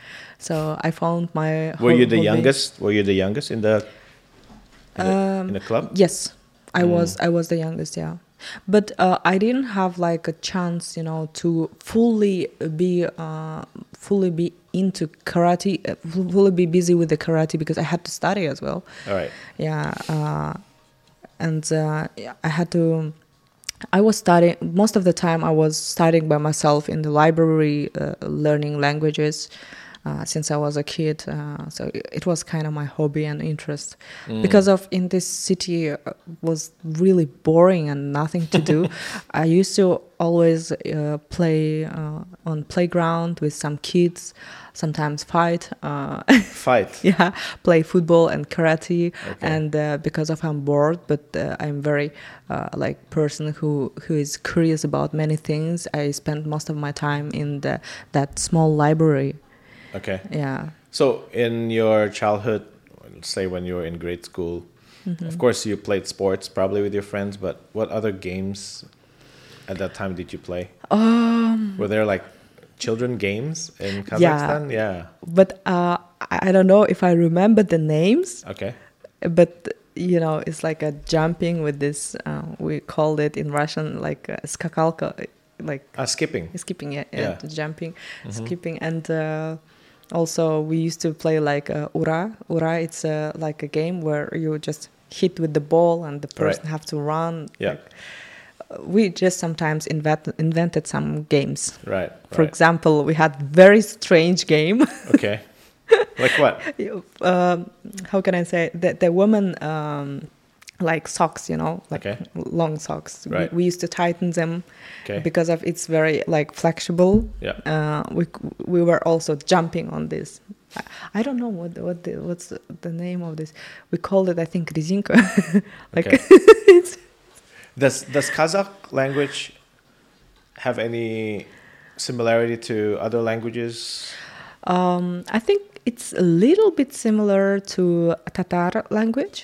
So I found my. Were you the hobby. youngest? Were you the youngest in the in, the, Um, in the club? Yes, I Mm. was. I was the youngest. Yeah, but uh, I didn't have like a chance, you know, to fully be, uh, fully be into karate, uh, fully be busy with the karate because I had to study as well. All right. Yeah, uh, and uh, yeah, I had to. I was studying most of the time. I was studying by myself in the library, uh, learning languages. uh, since I was a kid. Uh, so it, it was kind of my hobby and interest. Mm. Because of in this city uh, was really boring and nothing to do. I used to always uh, play uh, on playground with some kids, sometimes fight. Uh, Fight. yeah, play football and karate. Okay. And uh, because of I'm bored, but uh, I'm very uh, like person who who is curious about many things. I spend most of my time in the that small library. Okay. Yeah. So in your childhood, let's say when you were in grade school, Mm-hmm. of course you played sports probably with your friends, but what other games at that time did you play? Um, Were there like children games in Kazakhstan? Yeah. But uh, I I don't know if I remember the names. Okay. But you know, it's like a jumping with this. Uh, we called it in Russian like uh, skakalka, like Ah, skipping. skipping, yeah, Yeah. yeah. jumping, Mhm. skipping, and uh, also we used to play like uh, ura. Ura, it's uh, like a game where you just hit with the ball and the person Right. have to run. Yeah. Like, uh, we just sometimes invent, invented some games. Right. For right. example, we had very strange game. Okay. Like what? um, how can I say that the woman um, like socks, you know, like Okay. long socks. Right. We, we used to tighten them Okay. because of it's very like flexible. Yeah. Uh, we we were also jumping on this. I, I don't know what what the, what's the name of this. We called it, I think, rezinka. Like Okay. it's, Does does Kazakh language have any similarity to other languages? um, I think it's a little bit similar to Tatar language.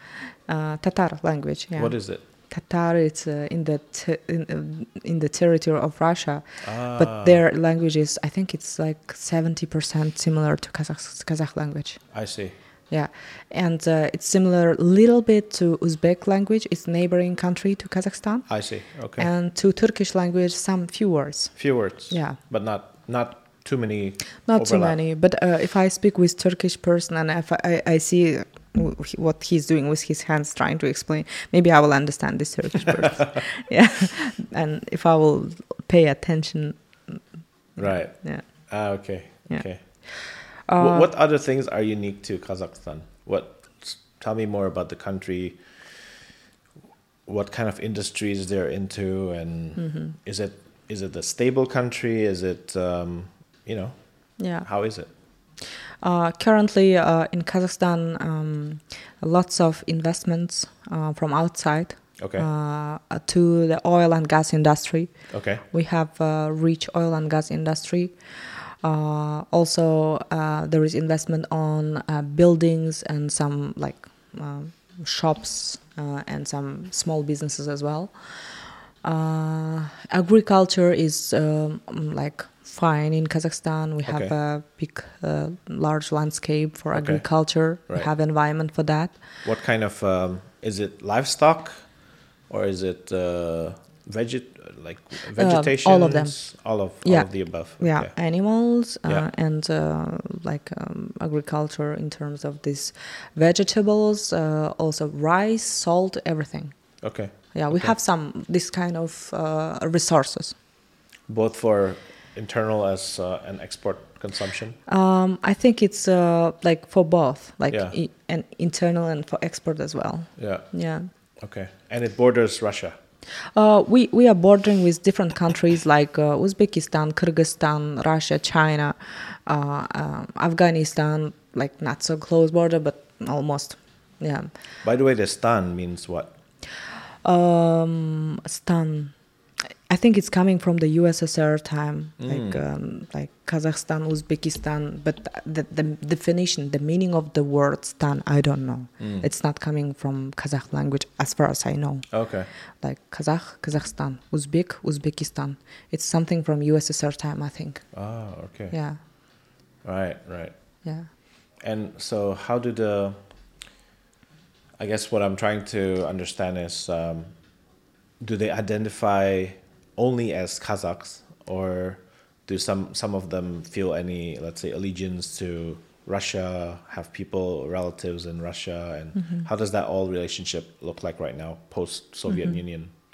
Uh, Tatar language. Yeah. What is it? Tatar, it's uh, in the te- in, uh, in the territory of Russia, Ah. but their language is, I think it's like seventy percent similar to Kazakh Kazakh language. I see. Yeah, and uh, it's similar a little bit to Uzbek language. It's neighboring country to Kazakhstan, I see. Okay. and to Turkish language, some few words. Few words. Yeah, But not not too many. not too overlap. many. But uh, if I speak with Turkish person and if I, I see w- what he's doing with his hands, trying to explain, maybe I will understand this Turkish person. Yeah, and if I will pay attention. Right. Yeah. Ah, okay. Yeah. Okay. Uh, Wh- what other things are unique to Kazakhstan? What? Tell me more about the country. What kind of industries they're into, and Mm-hmm. is it is it a stable country? Is it um, you know Yeah. how is it? Uh, currently, uh, in Kazakhstan, um, lots of investments uh, from outside Okay. uh, to the oil and gas industry. Okay. We have a rich oil and gas industry. Uh, also, uh, there is investment on uh, buildings and some like um, shops uh, and some small businesses as well. Uh, agriculture is um, like fine in Kazakhstan. We have Okay. a big, uh, large landscape for Okay. agriculture. Right. We have environment for that. What kind of um, is it? Livestock, or is it uh, veget like vegetation? all of them. All of Yeah. all of the above. Yeah, Okay. animals uh, Yeah. and uh, like um, agriculture in terms of these vegetables, uh, also rice, salt, everything. Okay. Yeah, we Okay. have some this kind of uh, resources. Both for internal as uh, and export consumption. Um, I think it's uh, like for both, like Yeah. i- and internal and for export as well. Yeah. Yeah. Okay. And it borders Russia. Uh, we, we are bordering with different countries like uh, Uzbekistan, Kyrgyzstan, Russia, China, uh, um, Afghanistan, like not so close border, but almost. Yeah. By the way, the stan means what? Um, Stan. I think it's coming from the U S S R time, Mm. like um, like Kazakhstan, Uzbekistan. But the, the definition, the meaning of the word "stan," I don't know. Mm. It's not coming from Kazakh language, as far as I know. Okay. Like Kazakh, Kazakhstan, Uzbek, Uzbekistan. It's something from U S S R time, I think. Ah, okay. Yeah, Right, right. yeah. And so, how do the? I guess what I'm trying to understand is, um, do they identify only as Kazakhs, or do some some of them feel any, let's say, allegiance to Russia? Have people, relatives in Russia, and Mm-hmm. how does that all relationship look like right now, post Soviet Union?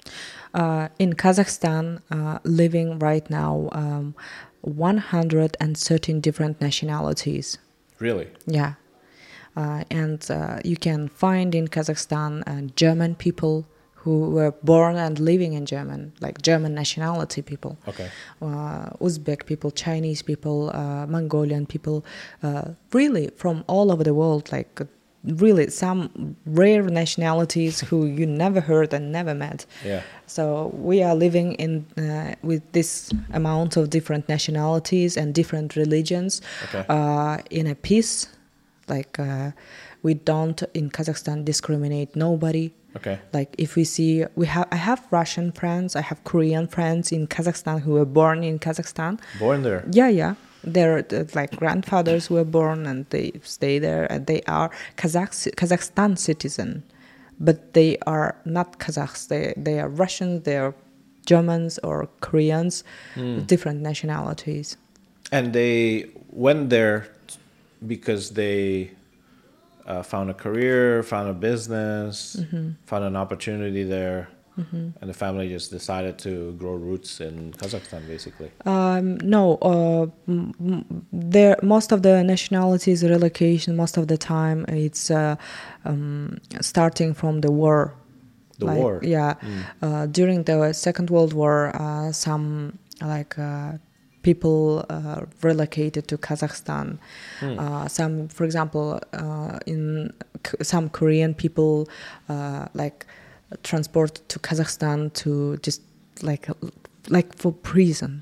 Uh, in Kazakhstan, uh, living right now um, one hundred thirteen different nationalities. Really? Yeah. Uh, and uh, you can find in Kazakhstan uh, German people who were born and living in German, like German nationality people. Okay. Uh, Uzbek people, Chinese people, uh, Mongolian people, uh, really from all over the world, like uh, really some rare nationalities who you never heard and never met. Yeah. So we are living in uh, with this amount of different nationalities and different religions Okay. uh, in a peace. Like uh, we don't in Kazakhstan discriminate nobody. Okay. Like if we see, we have, I have Russian friends, I have Korean friends in Kazakhstan who were born in Kazakhstan. Born there? Yeah, yeah. They're uh, like grandfathers were born and they stay there and they are Kazakh, Kazakhstan citizen, but they are not Kazakhs. They they are Russians, they are Germans or Koreans, Mm. different nationalities. And they went there because they uh, found a career, found a business, Mm-hmm. found an opportunity there, Mm-hmm. and the family just decided to grow roots in Kazakhstan, basically. Um, no, uh, m- m- there most of the nationalities relocation. Most of the time, it's uh, um, starting from the war. The Like, war. Yeah, Mm. uh, during the Second World War, uh, some like uh, people uh, relocated to Kazakhstan. Mm. Uh, some, for example, uh, in K- some Korean people uh, like transported to Kazakhstan to just like like for prison.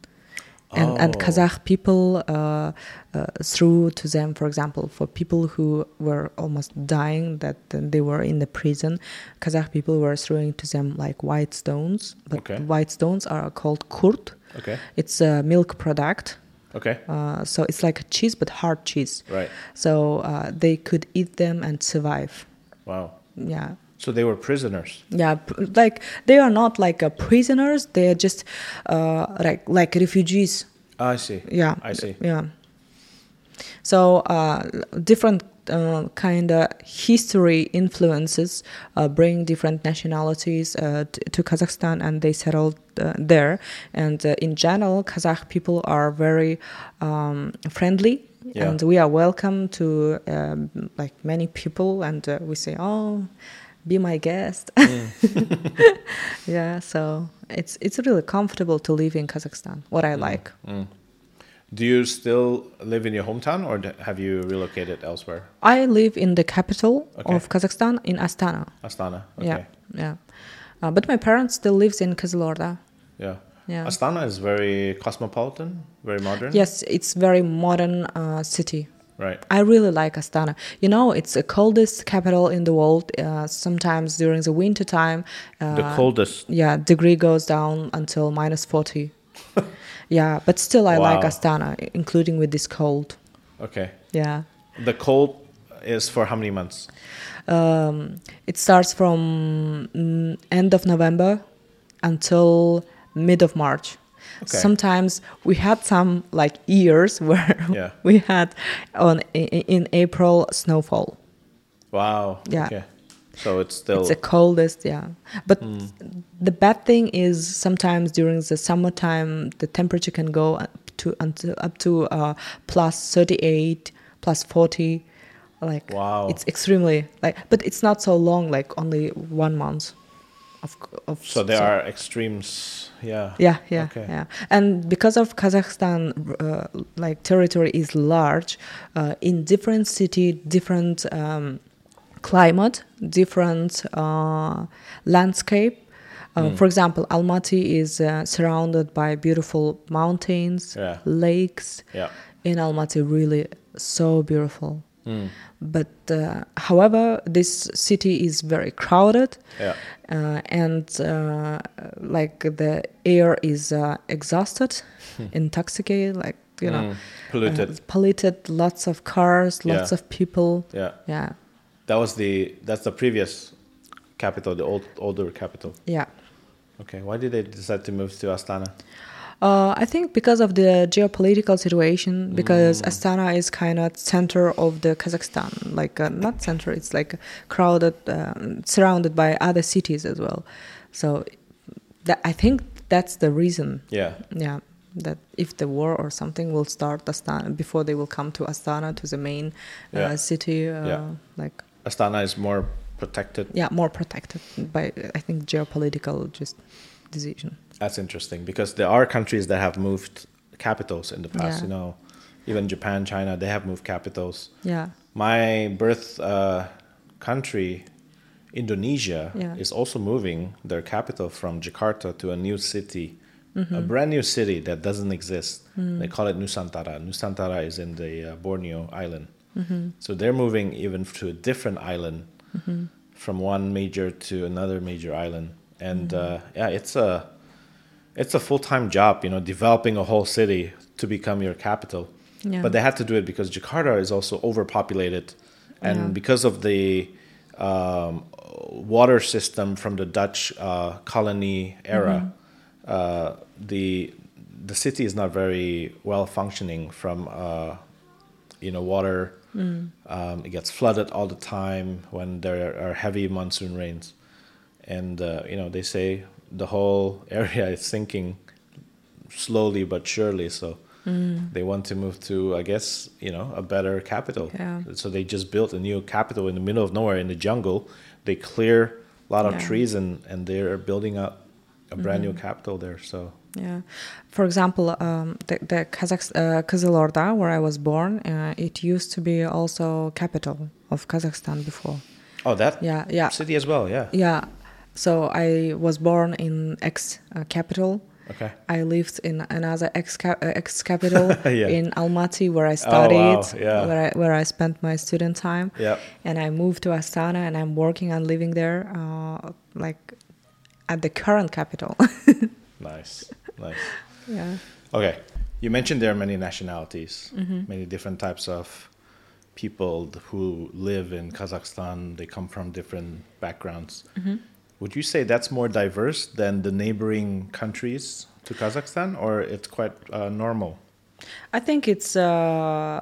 And, and Oh. Kazakh people uh, uh, threw to them, for example, for people who were almost dying, that uh, they were in the prison, Kazakh people were throwing to them like white stones. But Okay. white stones are called kurt. Okay. It's a milk product. Okay. Uh, so it's like a cheese, but hard cheese. Right. So uh, they could eat them and survive. Wow. Yeah. So they were prisoners. Yeah, p- like they are not like uh, prisoners. They are just uh, like like refugees. I see. Yeah, I see. Yeah. So uh, different uh, kind of history influences uh, bring different nationalities uh, t- to Kazakhstan, and they settled uh, there. And uh, in general, Kazakh people are very um, friendly. Yeah. And we are welcome to um, like many people, and uh, we say, "Oh, be my guest." Yeah, so it's it's really comfortable to live in Kazakhstan. What I like. Mm. Do you still live in your hometown, or d- have you relocated elsewhere? I live in the capital Okay. of Kazakhstan, in Astana. Astana. Okay. Yeah, yeah. Uh, but my parents still lives in Kızılorda. Yeah. Yeah. Astana is very cosmopolitan, very modern. Yes, it's very modern uh, city. Right. I really like Astana. You know, it's the coldest capital in the world. Uh, sometimes during the winter time, uh, The coldest. yeah, degree goes down until minus forty. Yeah, but still I like Wow. Astana, including with this cold. Okay. Yeah. The cold is for how many months? Um, it starts from mm, end of November until mid of March. Okay. Sometimes we had some like years where Yeah. we had on in, in April snowfall. Wow. Yeah. Okay. So it's still. It's the coldest, yeah. But Hmm. the bad thing is sometimes during the summertime the temperature can go up to until up to uh, plus thirty-eight, plus forty. Like Wow. it's extremely like, but it's not so long. Like only one month. Of, of so there are extremes. Yeah. Yeah, yeah, Okay. yeah. And because of Kazakhstan, uh, like territory is large, uh, in different city, different um, climate, different uh, landscape. Uh, Mm. For example, Almaty is uh, surrounded by beautiful mountains, Yeah. lakes. Yeah. In Almaty, really so beautiful. Mm. But uh, however, this city is very crowded. Yeah. Uh, and uh, like the air is uh, exhausted, intoxicated, like you know, Mm. Polluted. uh, polluted. Lots of cars, lots Yeah. of people. Yeah. Yeah, That was the. That's the previous capital, the old older capital. yeah. Okay. Why did they decide to move to Astana? Uh, I think because of the geopolitical situation, because Mm. Astana is kind of center of the Kazakhstan, like uh, not center, it's like crowded, um, surrounded by other cities as well. So that I think that's the reason. Yeah. Yeah, that if the war or something will start Astana before they will come to Astana, to the main uh, Yeah. city, uh, Yeah. like Astana is more protected. yeah, more protected by I think geopolitical just decision. That's interesting because there are countries that have moved capitals in the past. Yeah. You know, even Japan, China, they have moved capitals. Yeah, My birth uh, country, Indonesia, Yeah. is also moving their capital from Jakarta to a new city, a brand new city that doesn't exist. They call it Nusantara. Nusantara is in the uh, Borneo island. So they're moving even to a different island, from one major to another major island. And uh, yeah, it's a it's a full-time job, you know, developing a whole city to become your capital. Yeah. But they had to do it because Jakarta is also overpopulated, and Yeah. because of the um, water system from the Dutch uh, colony era, uh, the the city is not very well functioning from uh, you know water. Um, it gets flooded all the time when there are heavy monsoon rains, and uh, you know they say the whole area is sinking slowly but surely. So they want to move to, I guess, you know, a better capital. Yeah. So they just built a new capital in the middle of nowhere in the jungle. They clear a lot of Yeah. trees and and they're building up a brand new capital there. So Yeah, for example, um, the, the Kazakh uh, Kızılorda, where I was born, uh, it used to be also capital of Kazakhstan before. oh, that Yeah, yeah, city as well. Yeah. yeah. So I was born in ex uh, capital. Okay. I lived in another ex uh, ex capital Yeah. in Almaty, where I Oh, wow, studied, yeah. where I where I spent my student time. Yeah. And I moved to Astana, and I'm working and living there, uh, like at the current capital. Nice. Nice. Yeah. Okay. You mentioned there are many nationalities, many different types of people who live in Kazakhstan. They come from different backgrounds. Would you say that's more diverse than the neighboring countries to Kazakhstan, or it's quite uh, normal? I think it's uh,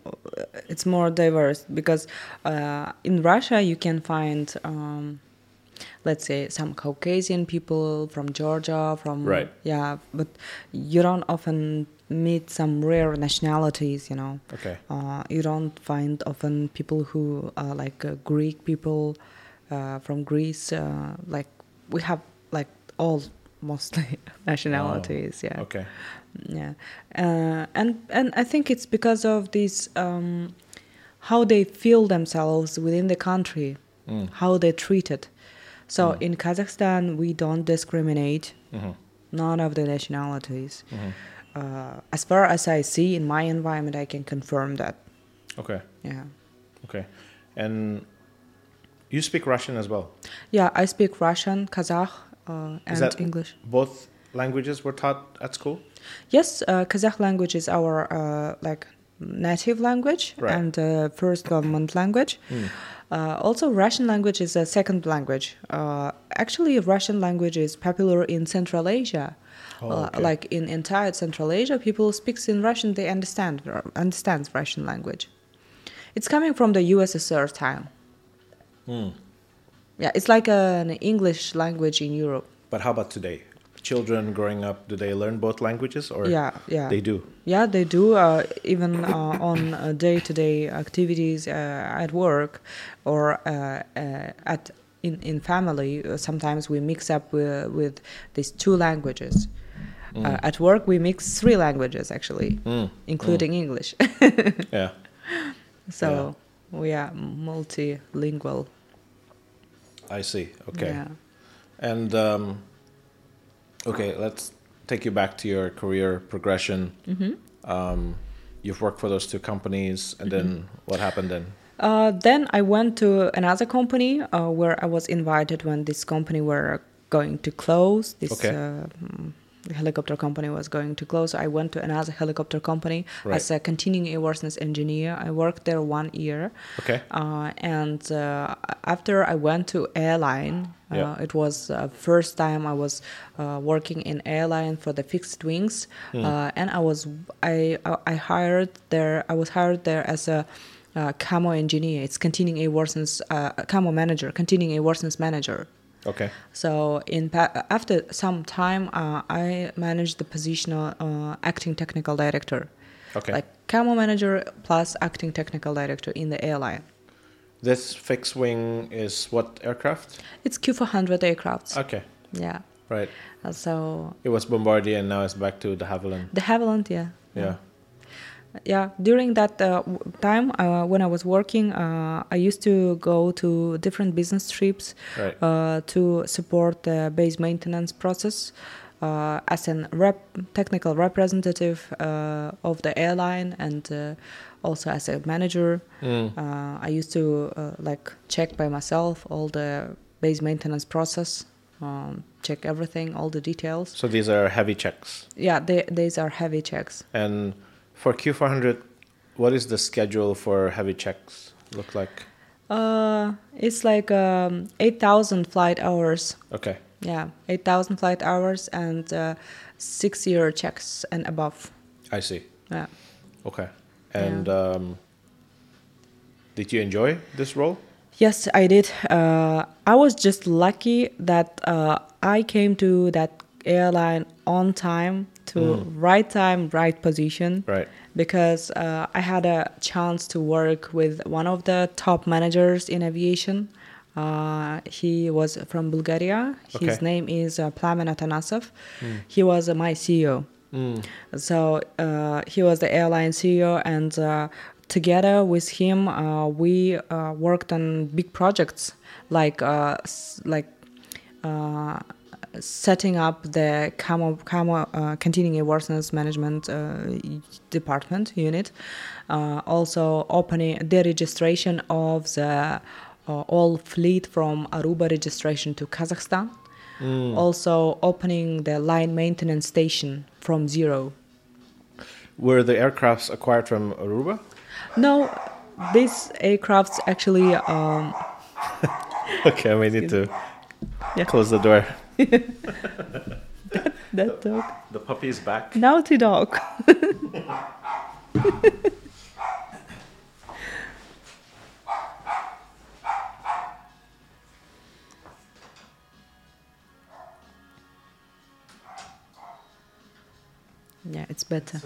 it's more diverse because uh, in Russia you can find, um, let's say, some Caucasian people from Georgia, from Right. yeah, but you don't often meet some rare nationalities. You know, Okay. uh, you don't find often people who are like uh, Greek people uh, from Greece. Uh, like we have like all mostly nationalities. Yeah. Okay. Yeah, uh, and and I think it's because of this um, how they feel themselves within the country, how they're treated. So in Kazakhstan, we don't discriminate none of the nationalities. Uh, as far as I see in my environment, I can confirm that. Okay. Yeah, Okay. And you speak Russian as well. yeah. I speak Russian, Kazakh, uh, Is and that English. both languages were taught at school? Yes, uh, Kazakh language is our uh, like native language Right. and uh, first government language. Uh, also, Russian language is a second language. Uh, actually, Russian language is popular in Central Asia. Oh, Uh, okay. like in entire Central Asia, people speaks in Russian. They understand understands Russian language. It's coming from the U S S R time. Yeah, it's like an English language in Europe. But how about today? Children growing up, do they learn both languages, or Yeah, yeah. they do? Yeah, they do. Uh, even uh, on uh, day-to-day activities uh, at work or uh, uh, at in in family, uh, sometimes we mix up with, with these two languages. Uh, at work, we mix three languages actually, including English. Yeah. So we are multilingual. I see. Okay. Yeah. And um, okay, let's take you back to your career progression. Um, you've worked for those two companies, and then what happened then? Uh, then I went to another company uh, where I was invited when this company were going to close. This Okay. uh, mm, helicopter company was going to close. I went to another helicopter company Right. as a continuing airworthiness engineer. I worked there one year. Okay. Uh, and uh, after I went to airline, uh, Yeah. it was uh, first time I was uh, working in airline for the fixed wings, uh, and I was I I hired there. I was hired there as a uh, camo engineer. It's continuing airworthiness uh, camo manager, continuing airworthiness manager. Okay. So in pa- after some time, uh, I managed the position of uh, acting technical director. Okay. Like camo manager plus acting technical director in the airline. This fixed wing is what aircraft? It's Q four hundred aircrafts. Okay. Yeah. Right. Uh, so It was Bombardier and now it's back to de Havilland. de Havilland, yeah. Yeah. Yeah, during that uh, w- time uh, when I was working, uh, I used to go to different business trips Right. uh, to support the base maintenance process uh, as a rep- technical representative uh, of the airline and uh, also as a manager. Mm. Uh, I used to uh, like check by myself all the base maintenance process, um, check everything, all the details. So these are heavy checks. Yeah, they, these are heavy checks. And for Q four hundred, what is the schedule for heavy checks look like? Uh, it's like um, eight thousand flight hours. Okay. Yeah, eight thousand flight hours and uh, six-year checks and above. I see. Yeah. Okay. And um, did you enjoy this role? Yes, I did. Uh, I was just lucky that uh, I came to that airline on time, to Mm. right time, right position. Right. Because uh, I had a chance to work with one of the top managers in aviation. Uh, he was from Bulgaria. His Okay. name is uh, Plamen Atanasov. He was uh, my C E O. Mm. So uh, he was the airline C E O, and uh, together with him, uh, we uh, worked on big projects like uh, s- like uh, setting up the camo, camo uh, continuing airworthiness management uh, department unit, uh, also opening the registration of the uh, all fleet from Aruba registration to Kazakhstan. Mm. Also opening the line maintenance station from zero. Were the aircrafts acquired from Aruba? No, these aircrafts actually, um, Okay, we need to Yeah. close the door. that dog, The puppy is back. naughty dog. Yeah, it's better.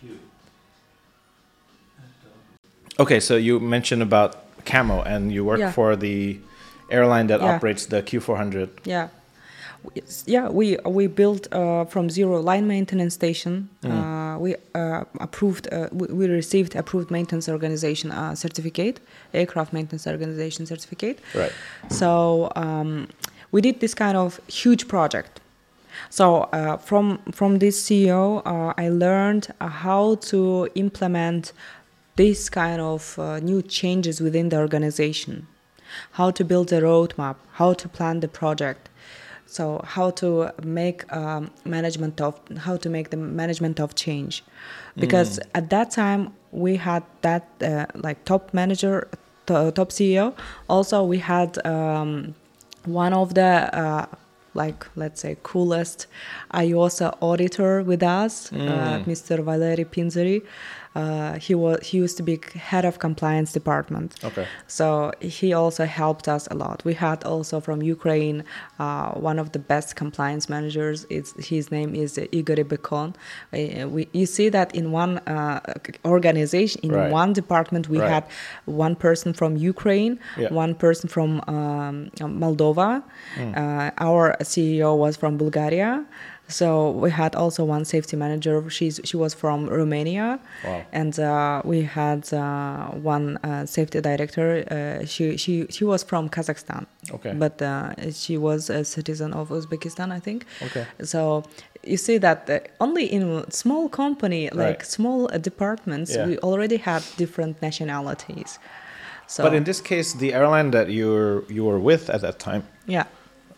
Okay, so you mentioned about camo, and you work Yeah. for the airline that Yeah. operates the Q four hundred. Yeah. It's- Yeah, we we built uh, from zero line maintenance station. Mm. Uh, we uh, approved. Uh, we, we received approved maintenance organization uh, certificate, aircraft maintenance organization certificate. Right. So um, we did this kind of huge project. So uh, from from this C E O, uh, I learned uh, how to implement this kind of uh, new changes within the organization, how to build a roadmap, how to plan the project. So how to make um, management of how to make the management of change, because Mm. at that time we had that uh, like top manager, to, top C E O. Also we had um, one of the uh, like let's say coolest I O S A auditor with us, uh, Mm. Mister Valery Pinzeri. Uh, he was he used to be head of compliance department. Okay. So he also helped us a lot. We had also from Ukraine uh, one of the best compliance managers. It's, his name is Igor Bekon. Uh, we, you see that in one uh, organization, in Right. one department, we Right. had one person from Ukraine, Yeah. one person from um, Moldova. Mm. Uh, our C E O was from Bulgaria. So we had also one safety manager. She's she was from Romania, Wow. and uh, we had uh, one uh, safety director. Uh, she she she was from Kazakhstan, Okay. but uh, she was a citizen of Uzbekistan, I think. Okay. So you see that uh, only in small company, like Right. small uh, departments, Yeah. we already had different nationalities. So But in this case, the airline that you were you were with at that time, yeah.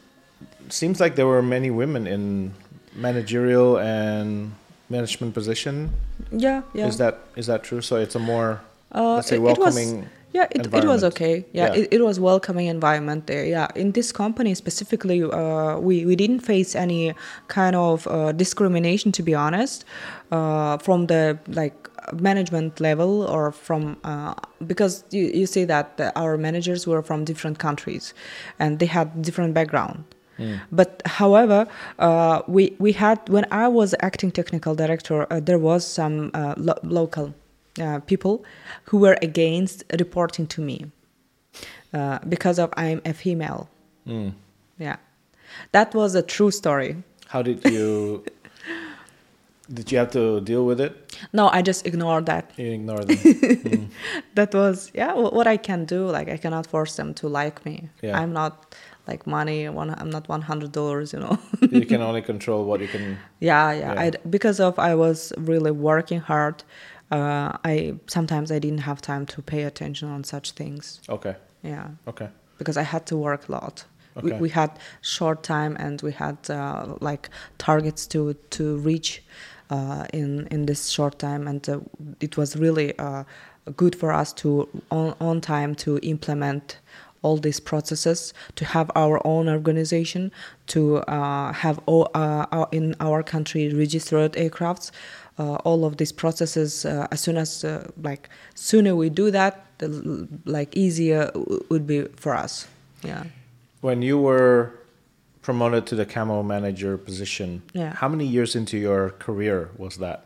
seems like there were many women in managerial and management position. Yeah, yeah. Is that is that true? So it's a more Uh, let's say it- it was- welcoming. Yeah, it, it was environment. okay. Yeah, Yeah. It, it was welcoming environment there. Yeah, in this company specifically, uh, we we didn't face any kind of uh, discrimination, to be honest, uh, from the like management level or from uh, because you, you see that the, our managers were from different countries, and they had different background. Mm. But however, uh, we we had when I was acting technical director, uh, there was some uh, lo- local uh, people who were against reporting to me uh, because of I'm a female. Mm. Yeah, that was a true story. How did you? Did you have to deal with it? No, I just ignored that. You ignore them. Mm. That was yeah. What I can do, like I cannot force them to like me. Yeah. I'm not like money. One, I'm not one hundred dollars. You know. You can only control what you can. Yeah, yeah. Yeah. I because of I was really working hard. Uh, I sometimes I didn't have time to pay attention on such things. Okay. Yeah. Okay. Because I had to work a lot. Okay. We, we had short time and we had uh, like targets to to reach uh, in in this short time, and uh, it was really uh, good for us to on on time to implement all these processes, to have our own organization, to uh, have all, uh, our, in our country registered aircrafts. Uh, all of these processes, uh, as soon as uh, like sooner we do that, the, like easier w- would be for us. Yeah. When you were promoted to the camo manager position, Yeah. how many years into your career was that?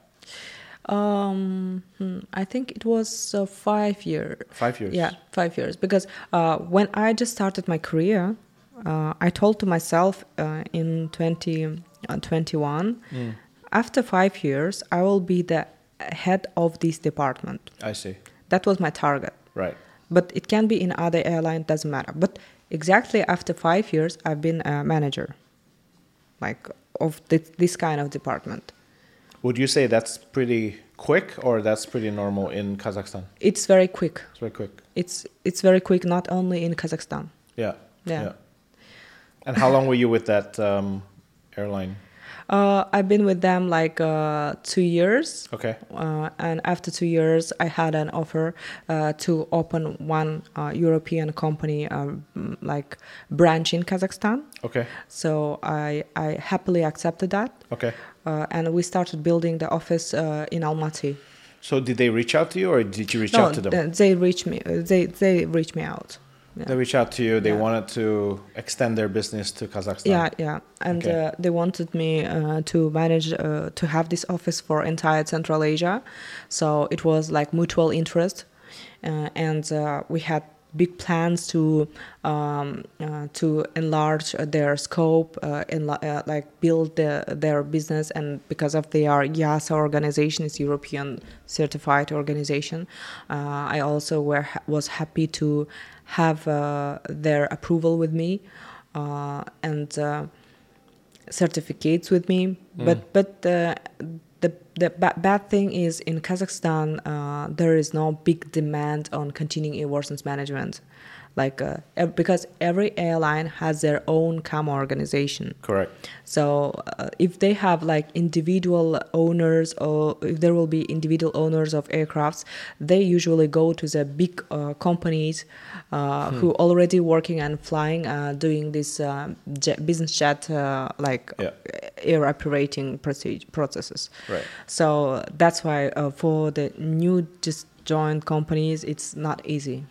Um, hmm, I think it was uh, five years. Five years. Yeah, five years. Because uh, when I just started my career, uh, I told to myself uh, in twenty twenty-one, Mm. after five years, I will be the head of this department. I see. That was my target. Right. But it can be in other airline, doesn't matter. But exactly after five years, I've been a manager, like of this, this kind of department. Would you say that's pretty quick or that's pretty normal in Kazakhstan? It's very quick. It's very quick. It's it's very quick, not only in Kazakhstan. Yeah. Yeah. And how long were you with that um, airline? Uh, I've been with them like uh, two years. Okay. Uh, and after two years, I had an offer uh, to open one uh, European company, um, like branch in Kazakhstan. Okay. So I, I happily accepted that. Okay. Uh, and we started building the office uh, in Almaty. So did they reach out to you or did you reach No, out to them? th- they reached me. uh, They they reached me out. Yeah. They reached out to you. They Yeah. wanted to extend their business to Kazakhstan. Yeah, yeah, and Okay. uh, they wanted me uh, to manage uh, to have this office for entire Central Asia, so it was like mutual interest, uh, and uh, we had big plans to um, uh, to enlarge uh, their scope, uh, enla- uh, like build the, their business, and because of their Y A S A organization, it's European certified organization, uh, I also were was happy to have uh, their approval with me uh, and uh, certificates with me. Mm. But but the the the ba- bad thing is in Kazakhstan uh, there is no big demand on continuing airworthiness management, like uh, ev- because every airline has their own camo organization. Correct. So uh, if they have like individual owners, or if there will be individual owners of aircrafts, they usually go to the big uh, companies uh, hmm. who already working and flying, uh, doing this uh, jet, business jet uh, like yeah. air operating procedure, processes. Right. So that's why uh, for the new just joined companies, it's not easy.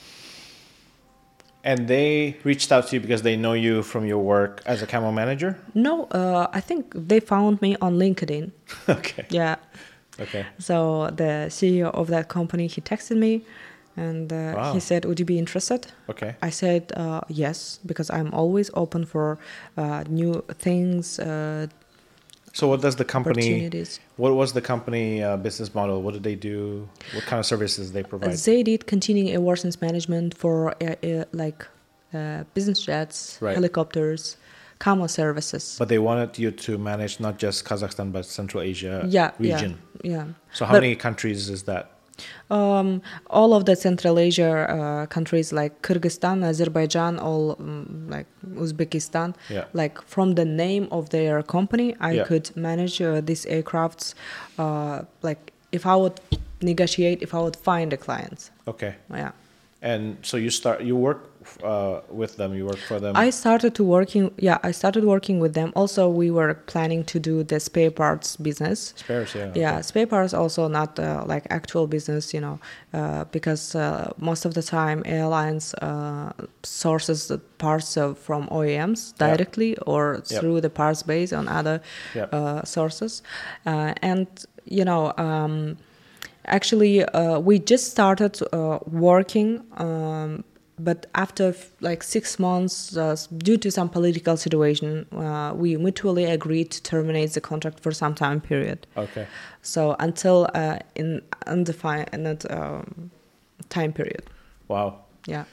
And they reached out to you because they know you from your work as a camo manager? No, uh, I think they found me on LinkedIn. Okay. Yeah. Okay. So the C E O of that company, he texted me, and uh, wow. he said, "Would you be interested?" Okay. I said uh, yes, because I'm always open for uh, new things. Uh, so what does the company? Opportunities. What was the company uh, business model? What did they do? What kind of services they provide? They did continuing airworthiness management for uh, uh, like uh, business jets, right. helicopters, camo services. But they wanted you to manage not just Kazakhstan but Central Asia yeah, region. Yeah, yeah. So how but, many countries is that? Um, all of the Central Asia uh, countries like Kyrgyzstan, Azerbaijan, all um, like Uzbekistan. Yeah. Like from the name of their company, I yeah. could manage uh, these aircrafts. Uh, like if I would negotiate, if I would find the clients. Okay. Yeah. And so you start, you work uh, with them, you work for them. I started to working, yeah, I started working with them. Also, we were planning to do the spare parts business. Spares, yeah. Yeah, okay. spare parts also not uh, like actual business, you know, uh, because uh, most of the time airlines uh, sources the parts uh, from O E Ms directly yep. or yep. through the parts base on other yep. uh, sources. Uh, and, you know, um, actually, uh, we just started uh, working, um, but after f- like six months, uh, due to some political situation, uh, we mutually agreed to terminate the contract for some time period. Okay. So until uh, in undefined um, time period. Wow. Yeah.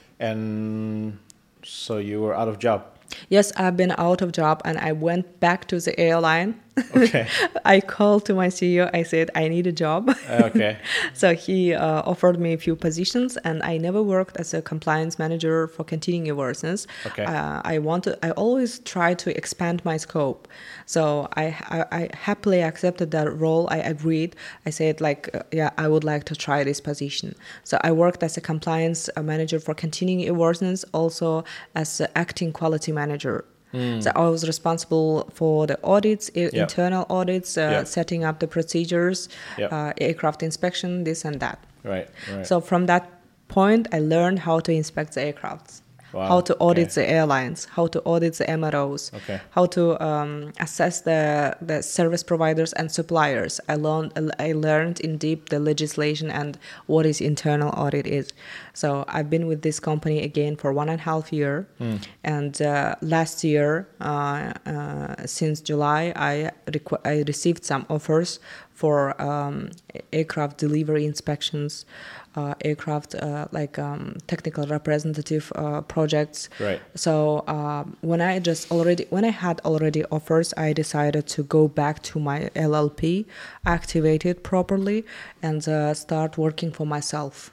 And so you were out of job. Yes, I've been out of job and I went back to the airline. Okay. I called to my C E O. I said, I need a job. Okay. So he uh, offered me a few positions and I never worked as a compliance manager for continuing airworthiness. Okay. Uh, I wanted, I always try to expand my scope. So I, I, I happily accepted that role. I agreed. I said like, uh, yeah, I would like to try this position. So I worked as a compliance manager for continuing airworthiness, also as an acting quality manager. Mm. So I was responsible for the audits, yep. internal audits, uh, yep. setting up the procedures, yep. uh, aircraft inspection, this and that. Right, right. So from that point, I learned how to inspect the aircrafts, wow. how to audit okay. the airlines, how to audit the M R Os, okay. how to um, assess the, the service providers and suppliers. I learned, I learned in deep the legislation and what is internal audit is. So I've been with this company again for one and a half year. Mm. And uh, last year, uh, uh, since July, I, requ- I received some offers for um, aircraft delivery inspections, uh, aircraft uh, like um, technical representative uh, projects. Right. So um, when I just already, when I had already offers, I decided to go back to my L L P, activate it properly, and uh, start working for myself.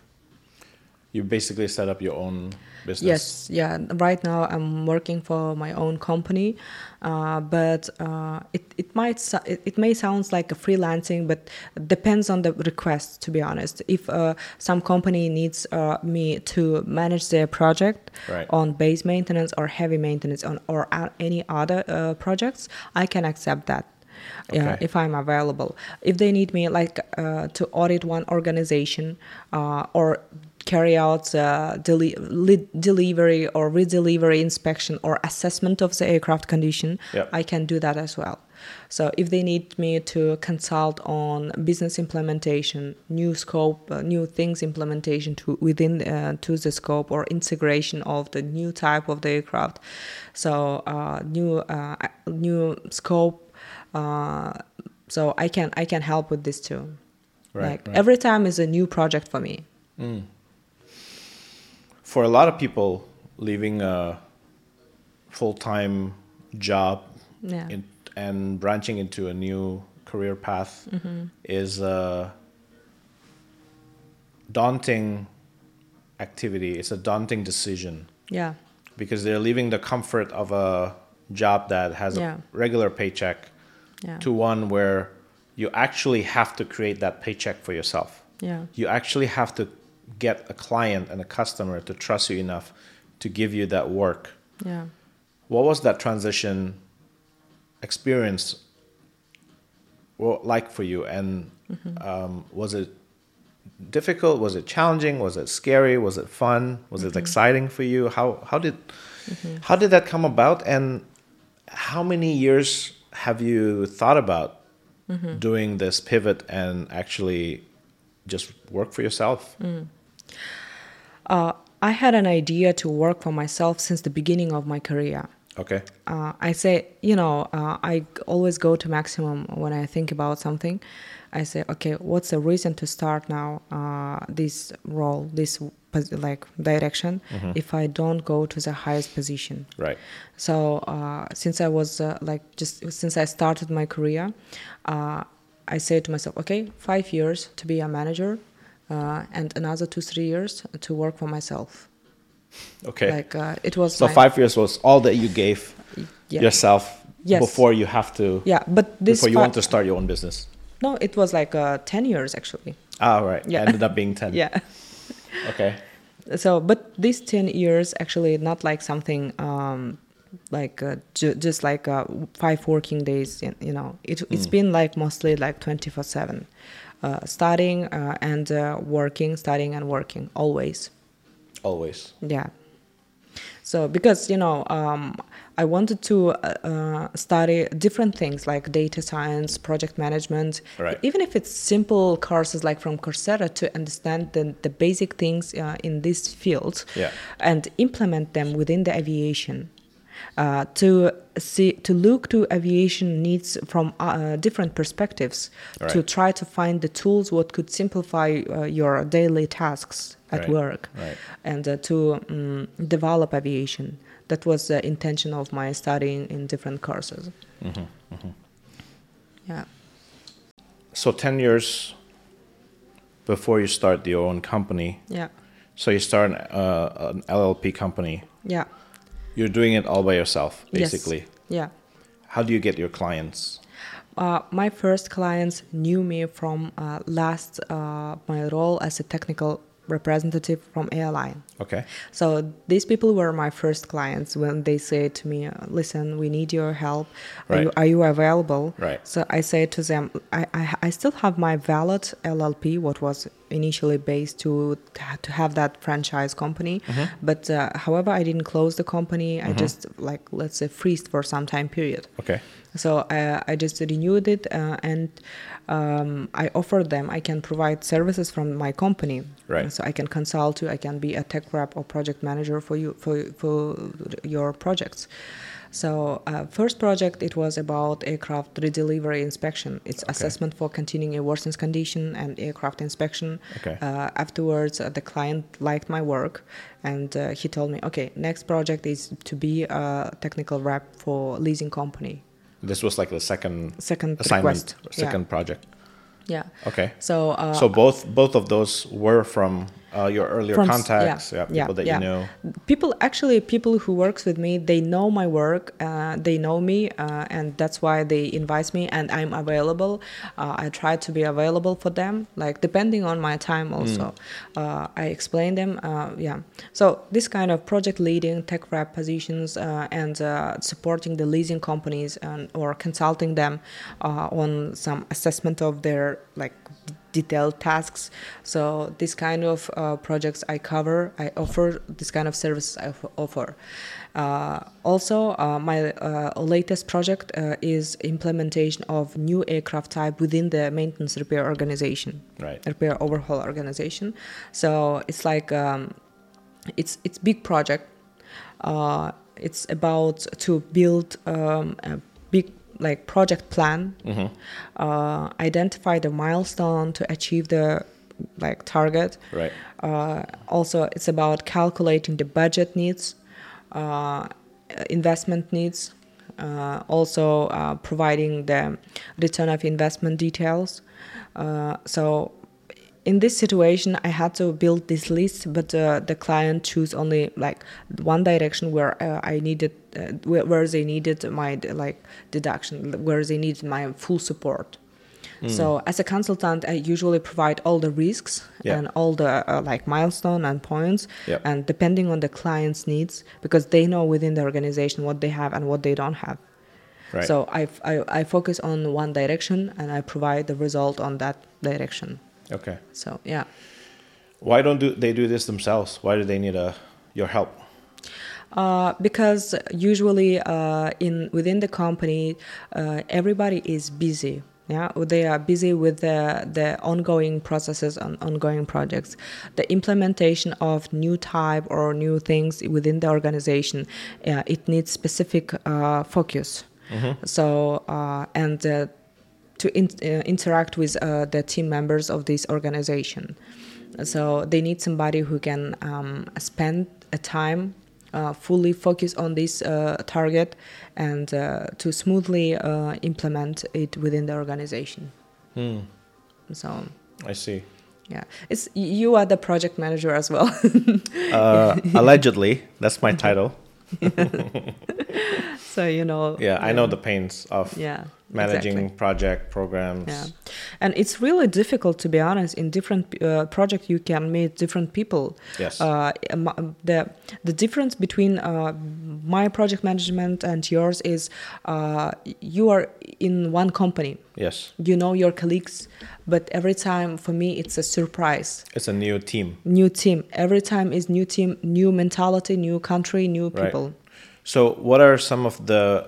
You basically set up your own business. Yes, yeah. Right now I'm working for my own company, uh, but uh, it it might it, it may sound like a freelancing, but it depends on the request. To be honest, if uh, some company needs uh, me to manage their project right. on base maintenance or heavy maintenance on or any other uh, projects, I can accept that. Okay. Uh, if I'm available. If they need me like uh, to audit one organization uh, or carry out uh, deli- li- delivery or redelivery inspection or assessment of the aircraft condition, yep. I can do that as well. So if they need me to consult on business implementation, new scope, uh, new things implementation to within uh, to the scope or integration of the new type of the aircraft, so uh, new uh, new scope. Uh, so I can I can help with this too. Right, like right. Every time is a new project for me. Mm. For a lot of people, leaving a full-time job yeah. in, and branching into a new career path mm-hmm. is a daunting activity. It's a daunting decision. Yeah. Because they're leaving the comfort of a job that has yeah. a regular paycheck yeah. to one where you actually have to create that paycheck for yourself. Yeah. You actually have to get a client and a customer to trust you enough to give you that work. Yeah. What was that transition experience like for you? And mm-hmm. um, was it difficult? Was it challenging? Was it scary? Was it fun? Was mm-hmm. it exciting for you? How how did mm-hmm. how did that come about? And how many years have you thought about mm-hmm. doing this pivot and actually just work for yourself? Mm. Uh, I had an idea to work for myself since the beginning of my career. Okay. Uh, I say, you know, uh, I always go to maximum when I think about something. I say, okay, what's the reason to start now uh, this role, this like direction, mm-hmm. if I don't go to the highest position? Right. So uh, since I was uh, like just since I started my career, uh, I say to myself, okay, five years to be a manager, uh, and another two three years to work for myself. Okay. Like uh, it was. So my, five years was all that you gave yeah. yourself yes. before you have to. Yeah, but this. Before you fi- want to start your own business. No, it was like uh, ten years actually. Ah, right. Yeah. Ended up being ten. Yeah. Okay. So, but these ten years actually not like something um, like uh, ju- just like uh, five working days. You know, it it's Mm. been like mostly like twenty-four seven, uh, studying uh, and uh, working, studying and working always. Always. Yeah. So because you know um, I wanted to uh, uh, study different things like data science, project management, Right. even if it's simple courses like from Coursera, to understand the, the basic things uh, in this field Yeah. and implement them within the aviation. Uh, to see, to look to aviation needs from uh, different perspectives, Right. to try to find the tools what could simplify uh, your daily tasks at Right. work, Right. and uh, to um, develop aviation. That was the intention of my studying in different courses. Mm-hmm. Mm-hmm. Yeah. So ten years before you start your own company, Yeah. so you start uh, an L L P company. Yeah. You're doing it all by yourself, Yes. basically. Yeah. How do you get your clients? Uh, my first clients knew me from uh, last uh, my role as a technical representative from airline. Okay. So these people were my first clients when they say to me, "Listen, we need your help. Are Right. you are you available?" Right. So I say to them, I, I I still have my valid L L P, what was initially based to to have that franchise company, Mm-hmm. but uh, however I didn't close the company. I Mhm. just like let's say freezed for some time period. Okay. So uh, I just renewed it uh, and um, I offered them I can provide services from my company. Right. So I can consult you. I can be a tech rep or project manager for you for for your projects. So uh, first project it was about aircraft redelivery inspection. It's Okay. assessment for continuing airworthiness condition and aircraft inspection. Okay. Uh, afterwards, uh, the client liked my work, and uh, he told me, okay, next project is to be a technical rep for leasing company. This was like the second Second assignment, request. second project. Yeah. Okay. So. Uh, So both both of those were from uh, your earlier From s- contacts, yeah, yeah, people yeah, that yeah. you know. People actually people who works with me, they know my work, uh, they know me, uh, and that's why they invite me, and I'm available. Uh, I try to be available for them, like depending on my time also. Mm. Uh, I explain them, uh, yeah. So this kind of project leading, tech rep positions, uh, and uh, supporting the leasing companies and or consulting them uh, on some assessment of their like detailed tasks. So this kind of uh, projects I cover, I offer this kind of services I f- offer. Uh, also, uh, my uh, latest project uh, is implementation of new aircraft type within the maintenance repair organization, Right. repair overhaul organization. So it's like um, it's it's big project. Uh, it's about to build um, a big like project plan, Mm-hmm. uh, identify the milestone to achieve the like target. Right. Uh, also, it's about calculating the budget needs, uh, investment needs, uh, also uh, providing the return of investment details. Uh, so in this situation, I had to build this list, but uh, the client chose only like one direction where uh, I needed, uh, where, where they needed my like deduction, where they needed my full support. Mm. So as a consultant, I usually provide all the risks Yeah. and all the uh, like milestone and points, Yep. and depending on the client's needs, because they know within the organization what they have and what they don't have. Right. So I, I, I focus on one direction and I provide the result on that direction. Okay. So yeah. Why don't do they do this themselves? Why do they need a your help? Uh, because usually uh, in within the company, uh, everybody is busy. Yeah, they are busy with the, the ongoing processes and ongoing projects. The implementation of new type or new things within the organization, uh, it needs specific uh, focus. Mm-hmm. So uh, and uh, to in, uh, interact with uh, the team members of this organization. So they need somebody who can um, spend a time uh, fully focus on this uh, target and uh, to smoothly uh, implement it within the organization. Hmm. So I see. yeah, it's you are the project manager as well. Uh, allegedly, that's my title. So you know. Yeah, I know the pains of Yeah. managing exactly. project programs. Yeah, and it's really difficult, to be honest. In different uh, projects, you can meet different people. Yes. Uh, m- the the difference between uh, my project management and yours is uh, you are in one company. Yes. You know your colleagues, but every time for me it's a surprise. It's a new team. New team. Every time is new team, new mentality, new country, new Right. people. So what are some of the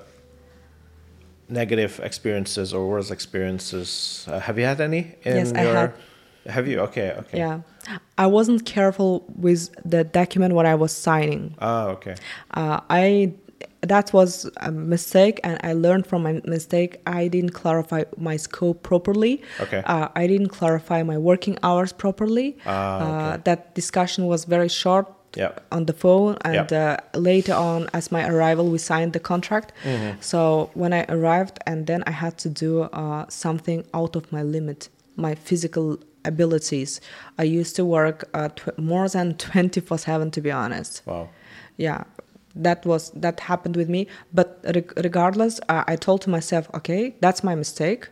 negative experiences or worse experiences? Uh, have you had any in Yes, I your had. Have you? Okay, okay. Yeah, I wasn't careful with the document what I was signing. Ah, okay. Uh, I that was a mistake, and I learned from my mistake. I didn't clarify my scope properly. Okay. Uh, I didn't clarify my working hours properly. Ah, okay. Uh, that discussion was very short. Yeah. On the phone, and Yep. uh, later on, as my arrival, we signed the contract. Mm-hmm. So when I arrived, and then I had to do uh, something out of my limit, my physical abilities. I used to work uh, tw- more than twenty-four seven, to be honest. Wow. Yeah, that was that happened with me. But reg- regardless, uh, I told to myself, okay, that's my mistake.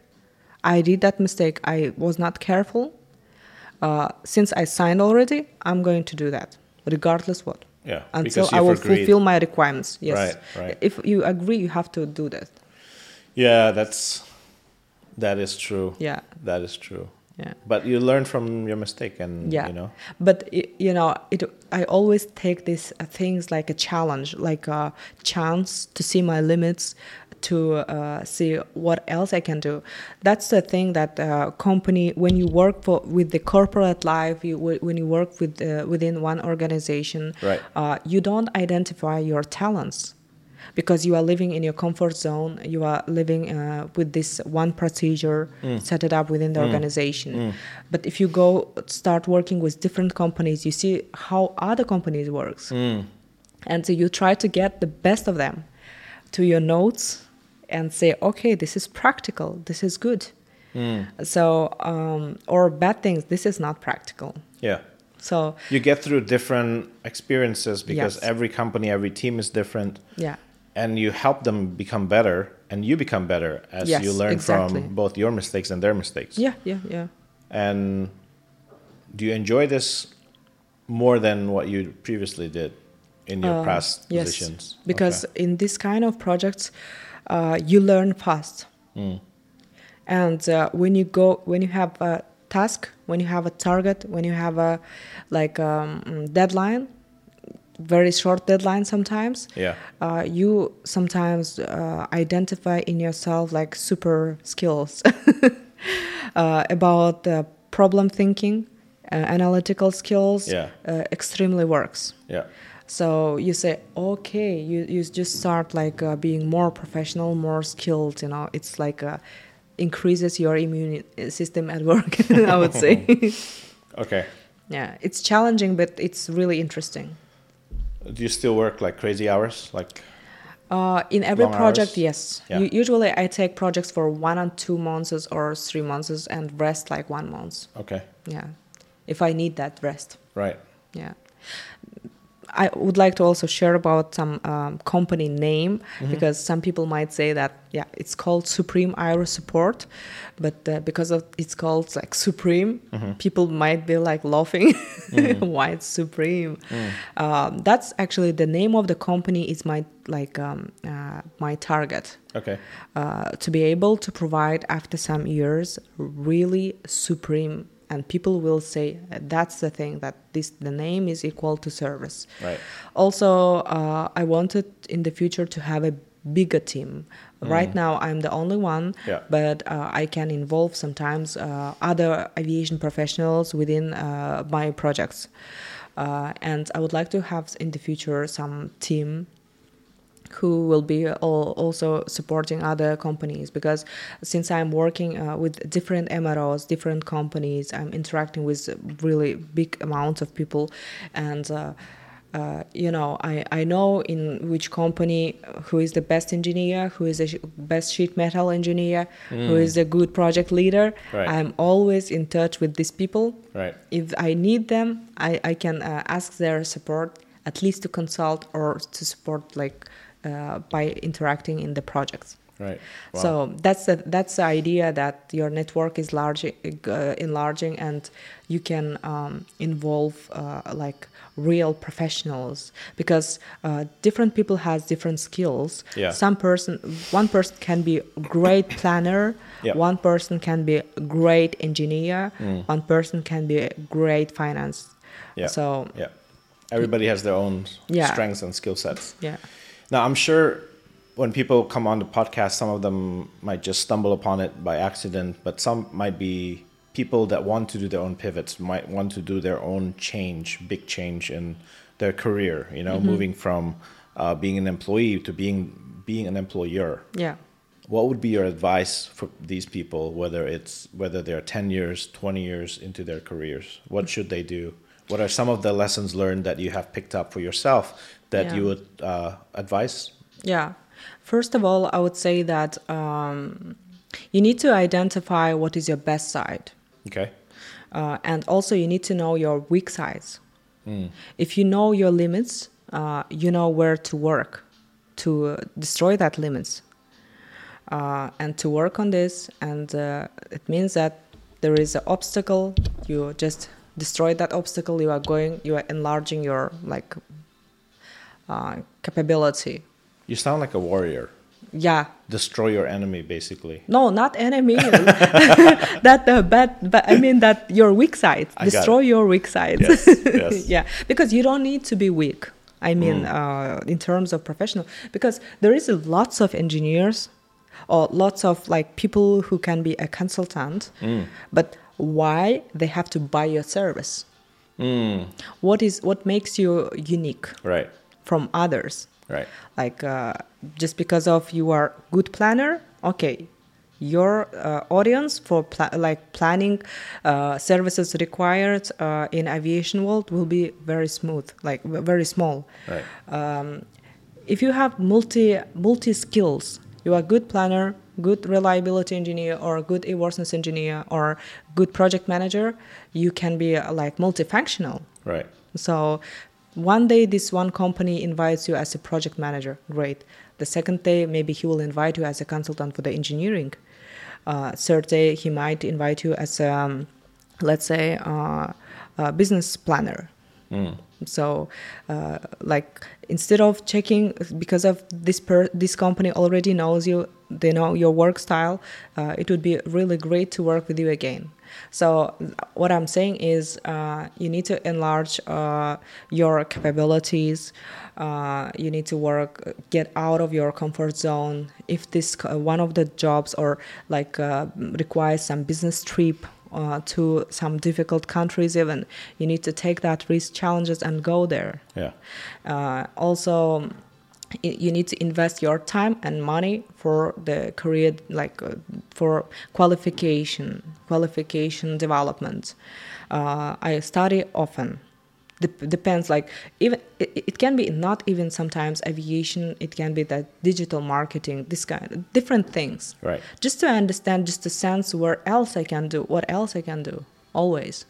I did that mistake. I was not careful. Uh, since I signed already, I'm going to do that, regardless what. Yeah. Until because I you've will agreed. fulfill my requirements. Yes. Right, right. If you agree, you have to do that. Yeah, that's that is true. Yeah. That is true. Yeah. But you learn from your mistake, and Yeah. you know. But i- you know, it. I always take these uh, things like a challenge, like a chance to see my limits, to uh, see what else I can do. That's the thing that uh, company, when you work for with the corporate life, you, when you work with uh, within one organization, Right. uh, you don't identify your talents. Because you are living in your comfort zone, you are living uh, with this one procedure Mm. set it up within the organization. Mm. But if you go start working with different companies, you see how other companies works, Mm. and so you try to get the best of them to your notes and say, okay, this is practical, this is good. Mm. So um, or bad things, this is not practical. Yeah. So You get through different experiences because Yes. every company, every team is different. yeah. And you help them become better, and you become better as Yes, you learn exactly. from both your mistakes and their mistakes. Yeah, yeah, yeah. And do you enjoy this more than what you previously did in your Uh, past yes, positions? because Okay. in this kind of projects, uh, you learn fast. Mm. And uh, when you go, when you have a task, when you have a target, when you have a like um, deadline, very short deadline sometimes, Yeah. uh, you sometimes uh, identify in yourself like super skills uh, about uh, problem thinking, uh, analytical skills, Yeah. uh, extremely works. Yeah. So you say, okay, you, you just start like uh, being more professional, more skilled, you know, it's like uh, increases your immune system at work, I would say. Okay. Yeah, it's challenging, but it's really interesting. Do you still work like crazy hours? Like, Uh, in every Long project, hours? yes. Yeah. U- usually I take projects for one and two months or three months and rest like one month. okay. Yeah, if I need that rest. Right. Yeah. I would like to also share about some um, company name, because some people might say that, yeah, it's called Supreme Aero Support, but uh, because of it's called like Supreme, people might be like laughing why it's Supreme. Um, that's actually the name of the company is my like um, uh, my target. Okay. Uh, to be able to provide after some years really supreme, and people will say uh, that's the thing, that this the name is equal to service. Right. Also, uh, I wanted in the future to have a bigger team. Right now I'm the only one, Yeah. but uh, I can involve sometimes uh, other aviation professionals within uh, my projects, uh, and I would like to have in the future some team who will be all also supporting other companies, because since I'm working uh, with different M R Os, different companies, I'm interacting with really big amounts of people, and uh, uh, you know, I, I know in which company who is the best engineer, who is the sh- best sheet metal engineer, who is a good project leader. Right. I'm always in touch with these people. Right. If I need them, I, I can uh, ask their support, at least to consult or to support, like uh, by interacting in the projects. Right. Wow. So that's the that's the idea, that your network is large, uh, enlarging, and you can um, involve uh, like real professionals, because uh, different people has different skills. Yeah. Some person, one person can be a great planner. Yep. One person can be a great engineer. Mm. One person can be a great finance. Yeah. So yeah, everybody has their own Yeah. strengths and skill sets. yeah, Now, I'm sure when people come on the podcast, some of them might just stumble upon it by accident, but some might be people that want to do their own pivots, might want to do their own change, big change in their career, you know, Mm-hmm. moving from uh, being an employee to being being an employer. yeah. What would be your advice for these people, whether it's whether they're ten years, twenty years into their careers? What should they do? What are some of the lessons learned that you have picked up for yourself that Yeah. you would uh, advise? Yeah. First of all, I would say that um, you need to identify what is your best side. Okay. Uh, and also you need to know your weak sides. Mm. If you know your limits, uh, you know where to work to uh, destroy that limits. Uh, and to work on this, and uh, it means that there is an obstacle, you just destroy that obstacle, you are going, you are enlarging your like uh, capability. You sound like a warrior. Yeah. Destroy your enemy, basically. No, not enemy. that uh, bad, but I mean that your weak side. I got Destroy it. your weak sides. Yes, yes. Yeah, because you don't need to be weak. I mean, Mm. uh, in terms of professional, because there is lots of engineers, or lots of like people who can be a consultant, Mm. but why they have to buy your service? Mm. What is what makes you unique Right. from others? Right. Like uh, just because of you are good planner, okay, your uh, audience for pla- like planning uh, services required uh, in aviation world will be very smooth, like v- very small. Right. Um, if you have multi multi skills, you are a good planner, good reliability engineer, or a good airworthiness engineer, or good project manager, you can be uh, like multifunctional. Right. So one day this one company invites you as a project manager, great. The second day maybe he will invite you as a consultant for the engineering. Uh, third day he might invite you as a, um, let's say, uh, a business planner. Mm. So uh, like instead of checking, because of this per this company already knows you, they know your work style, uh, it would be really great to work with you again. So what I'm saying is uh, you need to enlarge uh, your capabilities. Uh, you need to work, get out of your comfort zone. If this uh, one of the jobs or like uh, requires some business trip uh, to some difficult countries, even you need to take that risk, challenges, and go there. Yeah. Uh, also, you need to invest your time and money for the career, like uh, for qualification, qualification development. Uh, I study often. Dep- depends, like even it, it can be not even sometimes aviation. It can be that digital marketing, this kind of different things. Right. Just to understand, just to sense where else I can do, what else I can do, always.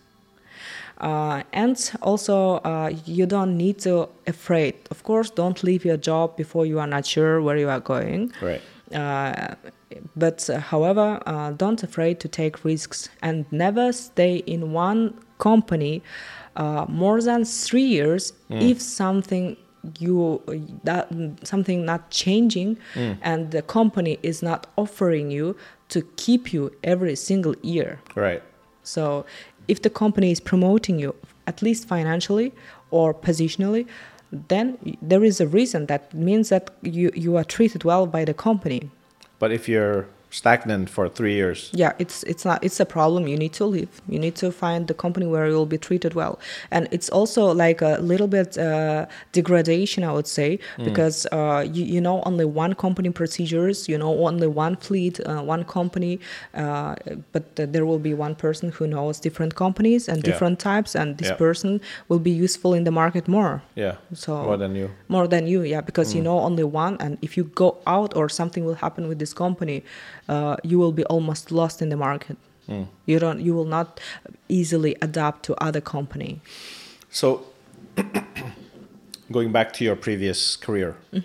Uh, and also, uh, you don't need to afraid. Of course, don't leave your job before you are not sure where you are going. Right. Uh, but uh, however, uh, don't afraid to take risks and never stay in one company uh, more than three years Mm. if something you that something not changing Mm. and the company is not offering you to keep you every single year. Right. So if the company is promoting you, at least financially or positionally, then there is a reason. That means that you, you are treated well by the company. But if you're stagnant for three years, Yeah, it's it's not it's a problem. You need to leave. You need to find the company where you'll be treated well. And it's also like a little bit uh, degradation, I would say, Mm. because uh, you, you know only one company procedures, you know only one fleet, uh, one company, uh, but uh, there will be one person who knows different companies and Yeah. different types, and this Yeah. person will be useful in the market more. yeah, So more than you. more than you, yeah, because Mm. you know only one, and if you go out or something will happen with this company, uh, you will be almost lost in the market. Mm. You don't, you will not easily adapt to other company. So, going back to your previous career, Mm-hmm.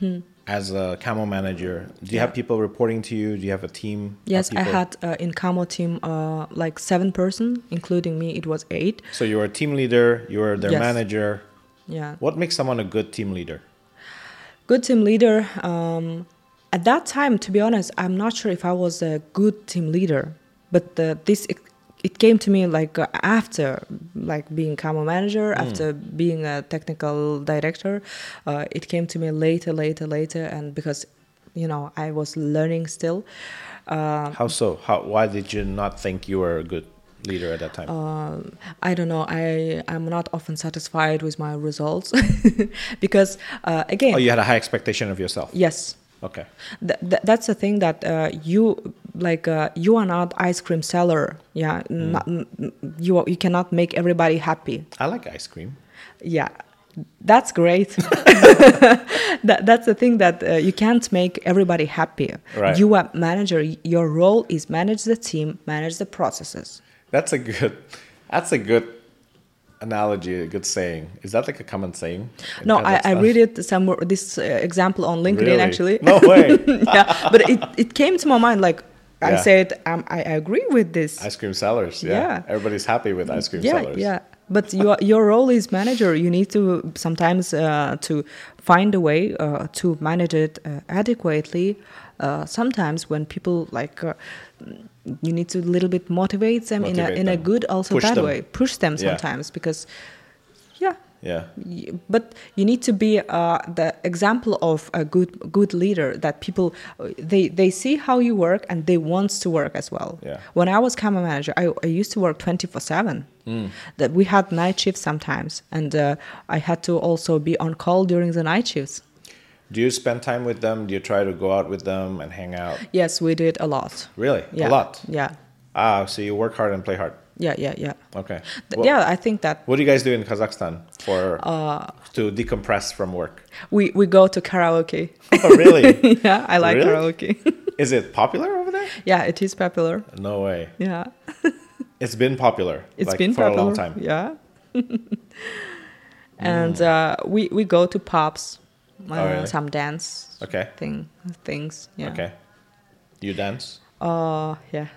as a Camo manager, do you Yeah. have people reporting to you? Do you have a team? of Yes, I people? had uh, in Camo team uh, like seven person, including me. It was eight. So you were a team leader. You were their Yes. manager. Yeah. What makes someone a good team leader? Good team leader. Um, at that time, to be honest, I'm not sure if I was a good team leader, but uh, this it, it came to me like uh, after, like being Camo manager, Mm. after being a technical director. Uh, it came to me later, later, later, and because you know I was learning still. Uh, How so? How? Why did you not think you were a good leader at that time? Uh, I don't know. I I'm not often satisfied with my results because uh, again. Oh, you had a high expectation of yourself. Yes. Okay. Th- th- that's the thing that uh, you like. Uh, you are not ice cream seller. Yeah. Mm. Not, n- you you cannot make everybody happy. I like ice cream. Yeah. That's great. that, that's the thing that uh, you can't make everybody happy. Right. You are manager. Your role is manage the team, manage the processes. That's a good. That's a good analogy. A good saying. Is that like a common saying? in No, I, I Kazakhstan? read it somewhere. This uh, example on LinkedIn Really? actually. No way. Yeah, but it, it came to my mind like I Yeah. said um, I, I agree with this. Ice cream sellers. Yeah. Yeah. Everybody's happy with ice cream yeah, sellers. yeah. But your your role is manager. You need to sometimes uh, to find a way uh, to manage it uh, adequately. Uh, sometimes when people like. Uh, you need to a little bit motivate them Motivate in a in a them. good also Push bad them. way. Push them Yeah. sometimes because yeah. Yeah. Y- but you need to be uh, the example of a good good leader that people uh, they they see how you work and they want to work as well. Yeah. When I was camera manager, I, I used to work twenty-four seven. Mm. That we had night shifts sometimes, and uh, I had to also be on call during the night shifts. Do you spend time with them? Do you try to go out with them and hang out? Yes, we did a lot. Really? Yeah. A lot? Yeah, Ah, so you work hard and play hard. yeah, yeah, yeah. Okay. Th- Well, yeah, I think that What do you guys do in Kazakhstan for uh, to decompress from work? we we go to karaoke. Oh, really? Yeah, I like Really? karaoke. Is it popular over there? Yeah, it is popular. No way. Yeah. It's been popular. It's like, been for popular. a long time. Yeah. And uh, we we go to pubs, uh, Oh, really? some dance Okay. thing things. Yeah. Okay. You dance? Uh yeah.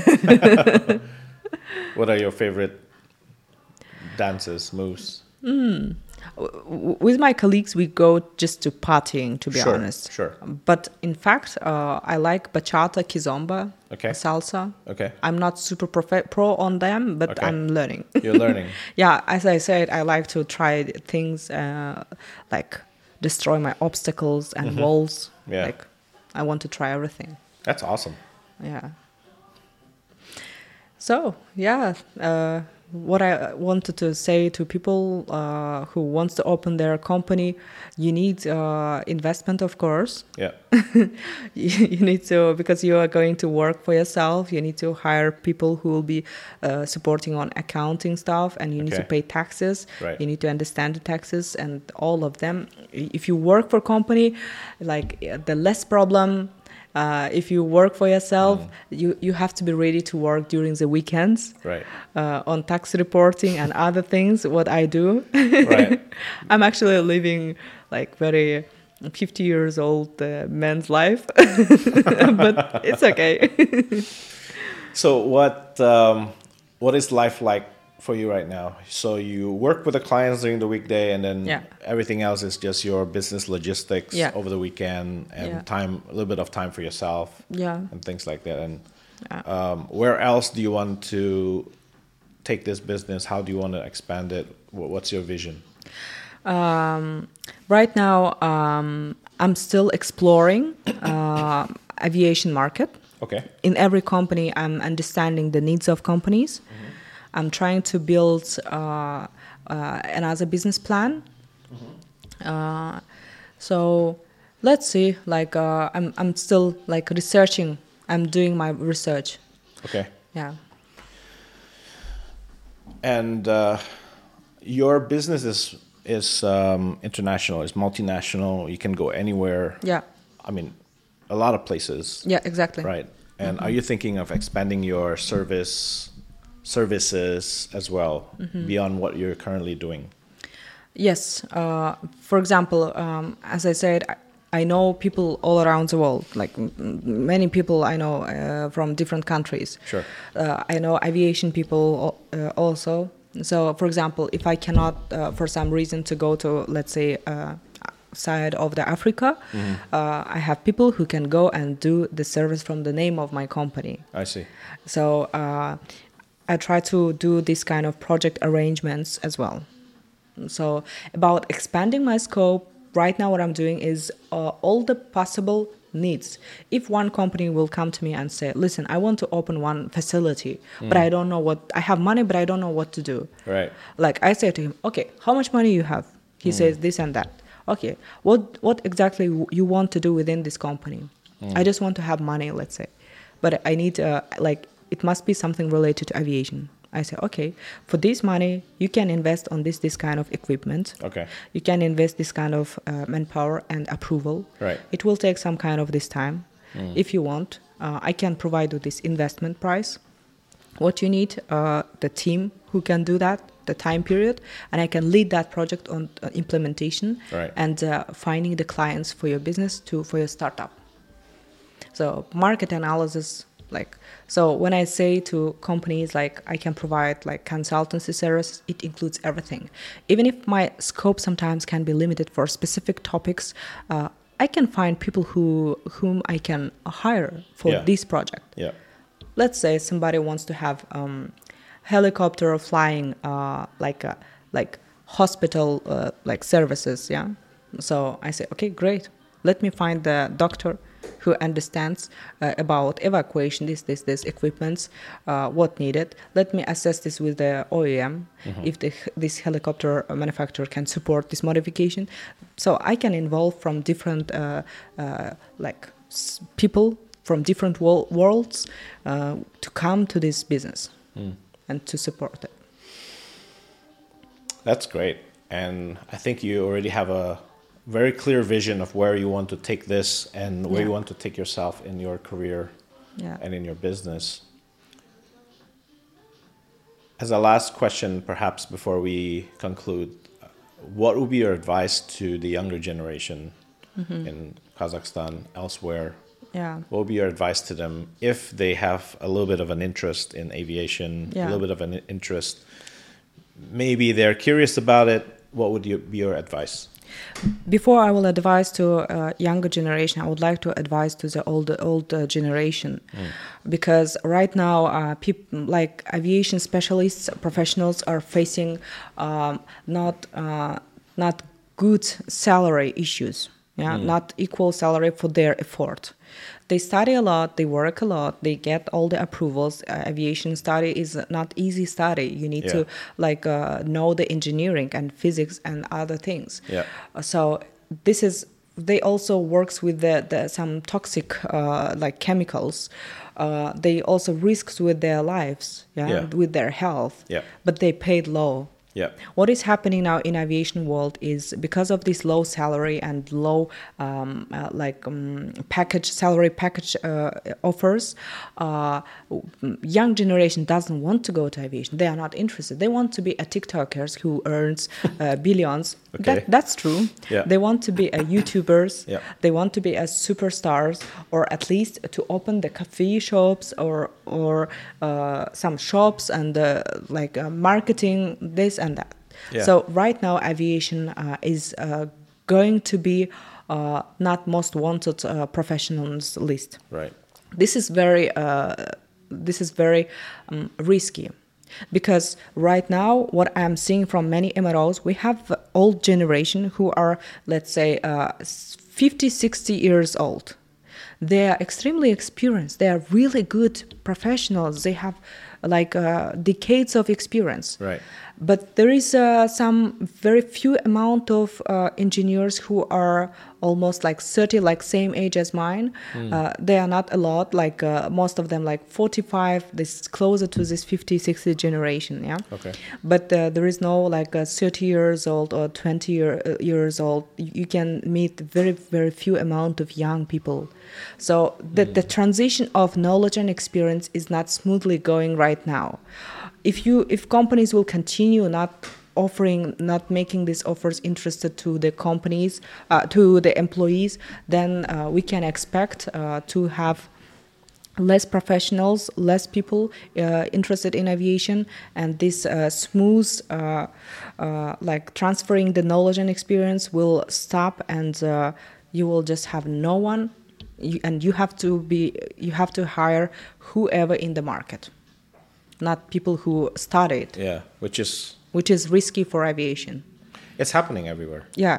What are your favorite dances, moves? W- w- With my colleagues, we go just to partying, to be Sure, honest. sure. But in fact, uh, I like bachata, kizomba, Okay. salsa. Okay. I'm not super prof- pro on them, but Okay. I'm learning. You're learning. Yeah, as I said, I like to try things uh, like destroy my obstacles and walls. Mm-hmm. Yeah. Like, I want to try everything. That's awesome. Yeah. So, yeah, uh, what I wanted to say to people uh, who wants to open their company, you need uh, investment, of course. Yeah. you you need to, because you are going to work for yourself, you need to hire people who will be uh, supporting on accounting stuff, and you need to Okay. pay taxes. Right. You need to understand the taxes and all of them. If you work for a company, like uh, the less problem. Uh, if you work for yourself, Mm. you, you have to be ready to work during the weekends Right. uh, on tax reporting and other things, what I do. Right. I'm actually living like very fifty years old uh, man's life, but it's okay. So what um, what is life like for you right now? So you work with the clients during the weekday, and then Yeah. everything else is just your business logistics Yeah. over the weekend, and Yeah. time a little bit of time for yourself Yeah. and things like that. And Yeah. um, where else do you want to take this business? How do you want to expand it? Wh- What's your vision? Um, right now, um, I'm still exploring uh, aviation market. Okay. In every company, I'm understanding the needs of companies. I'm trying to build uh, uh, another business plan. Uh, so let's see. Like uh, I'm, I'm still like researching. I'm doing my research. Okay. Yeah. And uh, your business is is um, international. It's multinational. You can go anywhere. Yeah. I mean, a lot of places. Yeah. Exactly. Right. And are you thinking of expanding your service services as well beyond what you're currently doing? Yes. Uh, for example, um, as I said, I, I know people all around the world, like m- m- many people I know uh, from different countries. Sure. Uh, I know aviation people uh, also. So, for example, if I cannot, uh, for some reason, to go to, let's say, uh, side of the Africa, Mm-hmm. uh, I have people who can go and do the service from the name of my company. I see. So uh, I try to do this kind of project arrangements as well. So about expanding my scope, right now what I'm doing is uh, all the possible needs. If one company will come to me and say, listen, I want to open one facility, mm. but I don't know what, I have money, but I don't know what to do. Right. Like I say to him, okay, how much money you have? He mm. says this and that. Okay, what what exactly you want to do within this company? Mm. I just want to have money, let's say. But I need, uh, like, it must be something related to aviation. I say, okay, for this money, you can invest on this this kind of equipment. Okay. You can invest this kind of uh, manpower and approval. Right. It will take some kind of this time. Mm. If you want, uh, I can provide you this investment price. What you need, uh, the team who can do that, the time period, and I can lead that project on uh, implementation right. and uh, finding the clients for your business to for your startup. So market analysis, like, so when I say to companies like I can provide like consultancy service, it includes everything. Even if my scope sometimes can be limited for specific topics, uh, I can find people who whom I can hire for yeah. this project. Yeah. Let's say somebody wants to have um, helicopter flying, uh, like a, like hospital uh, like services, yeah. So I say, okay, great. Let me find the doctor who understands uh, about evacuation, this, this, this equipments, uh, what needed. Let me assess this with the O E M, mm-hmm. if the, this helicopter manufacturer can support this modification. So I can involve from different uh, uh, like s- people from different wo- worlds uh, to come to this business mm. and to support it. That's great. And I think you already have a very clear vision of where you want to take this and where yeah. you want to take yourself in your career yeah. and in your business. As a last question, perhaps before we conclude, what would be your advice to the younger generation mm-hmm. in Kazakhstan, elsewhere? Yeah. What would be your advice to them if they have a little bit of an interest in aviation, yeah. a little bit of an interest, maybe they're curious about it, what would you, be your advice? Before I will advise to uh, younger generation, I would like to advise to the old old uh, generation, mm. because right now, uh, people like aviation specialists, professionals are facing um, not uh, not good salary issues, yeah, mm. not equal salary for their effort. They study a lot, they work a lot, they get all the approvals. Uh, aviation study is not easy study. You need yeah. to like uh, know the engineering and physics and other things. Yeah. Uh, so this is, they also works with the, the some toxic uh, like chemicals. Uh, they also risks with their lives, yeah, yeah. with their health. Yeah. But they paid low. Yeah. What is happening now in aviation world is because of this low salary and low um, uh, like um, package salary package uh, offers, uh, young generation doesn't want to go to aviation. They are not interested. They want to be a TikTokers who earns uh, billions. Okay. That, that's true. Yeah. They want to be a YouTubers. Yeah. They want to be as superstars, or at least to open the coffee shops or or uh, some shops and uh, like uh, marketing this and that. Yeah. So right now aviation uh, is uh, going to be uh, not most wanted uh, professionals list. Right. This is very uh, this is very um, risky. Because right now, what I'm seeing from many M R Os, we have old generation who are, let's say, uh, fifty, sixty years old. They are extremely experienced. They are really good professionals. They have like uh, decades of experience. Right. But there is uh, some very few amount of uh, engineers who are almost like thirty, like same age as mine. Mm. Uh, they are not a lot, like uh, most of them like forty-five, this is closer to this fifty, sixty generation, yeah? Okay. But uh, there is no like a thirty years old or twenty year, uh, years old. You can meet very, very few amount of young people. So the, mm. the transition of knowledge and experience is not smoothly going right now. If you, if companies will continue not offering, not making these offers interested to the companies, uh, to the employees, then uh, we can expect uh, to have less professionals, less people uh, interested in aviation, and this uh, smooth, uh, uh, like transferring the knowledge and experience will stop, and uh, you will just have no one, you, and you have to be, you have to hire whoever in the market, not people who studied. Yeah, which is which is risky for aviation. It's happening everywhere. Yeah.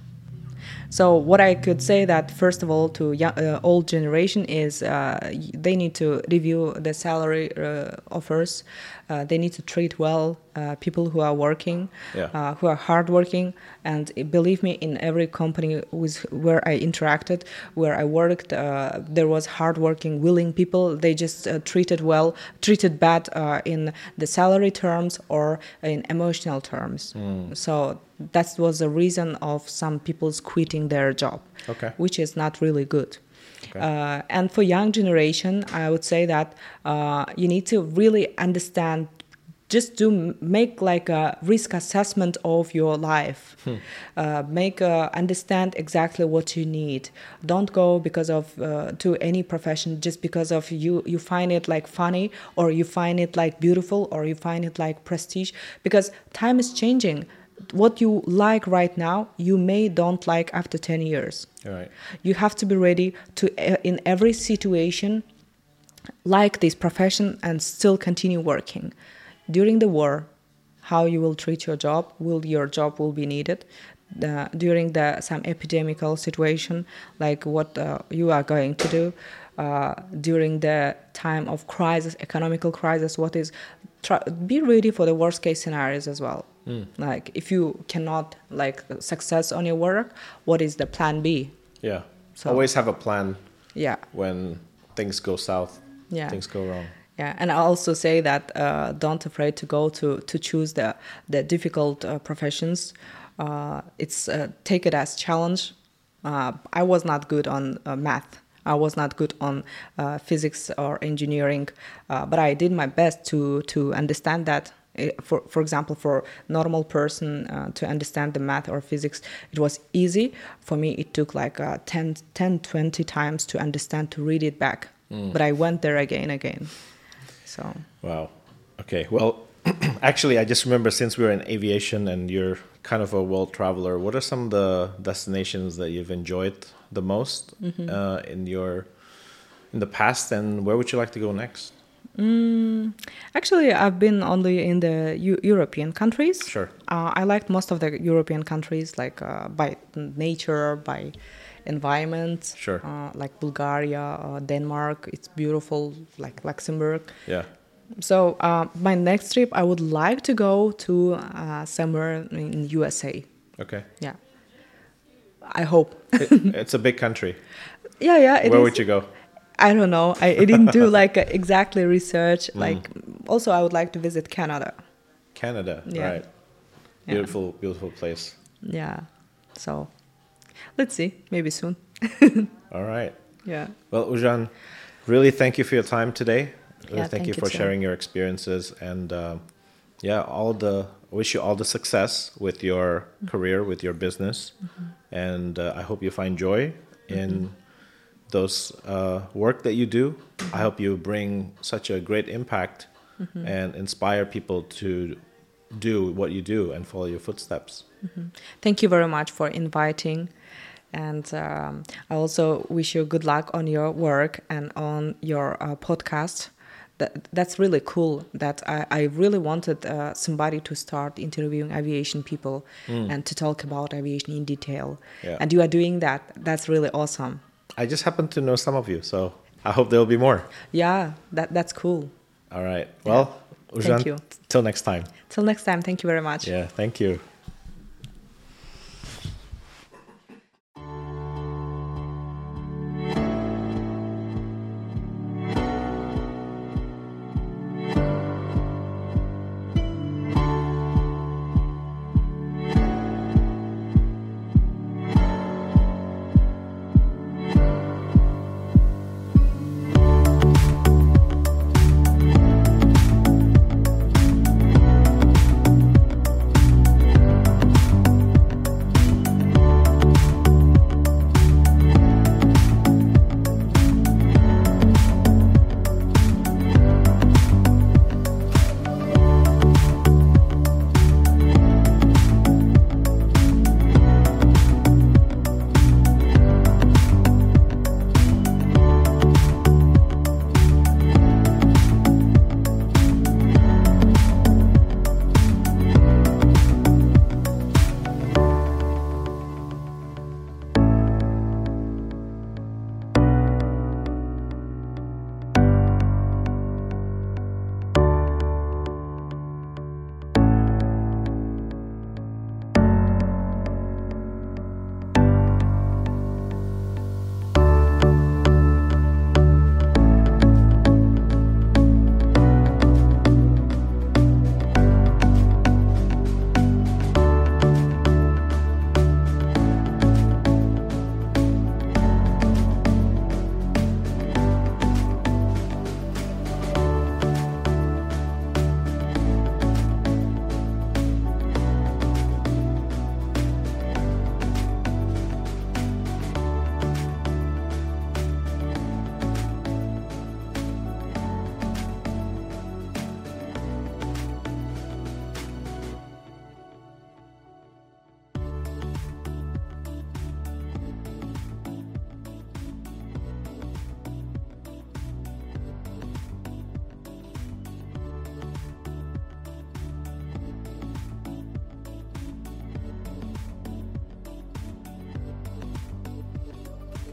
So what I could say that first of all to young, uh, old generation is uh, they need to review the salary uh, offers. Uh, they need to treat well uh, people who are working, yeah. uh, who are hardworking. And believe me, in every company with where I interacted, where I worked, uh, there was hardworking, willing people. They just uh, treated well, treated bad uh, in the salary terms or in emotional terms. Mm. So that was the reason of some people's quitting their job, okay. which is not really good. Okay. Uh, and for young generation, I would say that uh, you need to really understand, just to make like a risk assessment of your life. Hmm. Uh, make uh, understand exactly what you need. Don't go because of uh, to any profession just because of you you find it like funny, or you find it like beautiful, or you find it like prestige. Because time is changing. What you like right now, you may don't like after ten years. All right. You have to be ready to, uh, in every situation, like this profession and still continue working. During the war, how you will treat your job, will your job will be needed. Uh, during the some epidemical situation, like what uh, you are going to do. Uh, during the time of crisis, economical crisis, what is, try, be ready for the worst case scenarios as well. Mm. Like if you cannot like success on your work, what is the plan B? Yeah. So always have a plan. Yeah. When things go south, yeah. things go wrong. Yeah, and I also say that uh, don't afraid to go to to choose the the difficult uh, professions. Uh, it's uh, take it as challenge. Uh, I was not good on uh, math. I was not good on uh, physics or engineering, uh, but I did my best to to understand that. For for example, for normal person uh, to understand the math or physics, it was easy. For me, it took like uh, ten, ten, twenty times to understand, to read it back. Mm. But I went there again, again. So. Wow. Okay. Well, actually, I just remember, since we were in aviation and you're kind of a world traveler, what are some of the destinations that you've enjoyed the most mm-hmm. uh, in your in the past, and where would you like to go next? Mm, actually, I've been only in the U- European countries. Sure. Uh, I liked most of the European countries, like uh, by nature, by environment. Sure. Uh, like Bulgaria, uh, Denmark. It's beautiful, like Luxembourg. Yeah. So uh, my next trip, I would like to go to uh, somewhere in U S A. Okay. Yeah. I hope. it, it's a big country. Yeah, yeah. It Where is. would you go? I don't know. I, I didn't do like a, exactly research. Mm. Like, also, I would like to visit Canada. Canada, yeah. right? Beautiful, yeah. beautiful place. Yeah. So, let's see. Maybe soon. All right. Yeah. Well, Uzhan, really thank you for your time today. Really Yeah, thank, thank you you for too. sharing your experiences, and uh, yeah, all the wish you all the success with your mm-hmm. career, with your business, mm-hmm. and uh, I hope you find joy in. Mm-hmm. those uh, work that you do. Mm-hmm. I hope you bring such a great impact mm-hmm. and inspire people to do what you do and follow your footsteps. Mm-hmm. Thank you very much for inviting. And um, I also wish you good luck on your work and on your uh, podcast. That, that's really cool. That I, I really wanted uh, somebody to start interviewing aviation people mm. and to talk about aviation in detail. Yeah. And you are doing that. That's really awesome. I just happen to know some of you, so I hope there will be more. Yeah, that that's cool. All right. Well, yeah. Uzhan, thank you. Till next time. Till next time. Thank you very much. Yeah, thank you.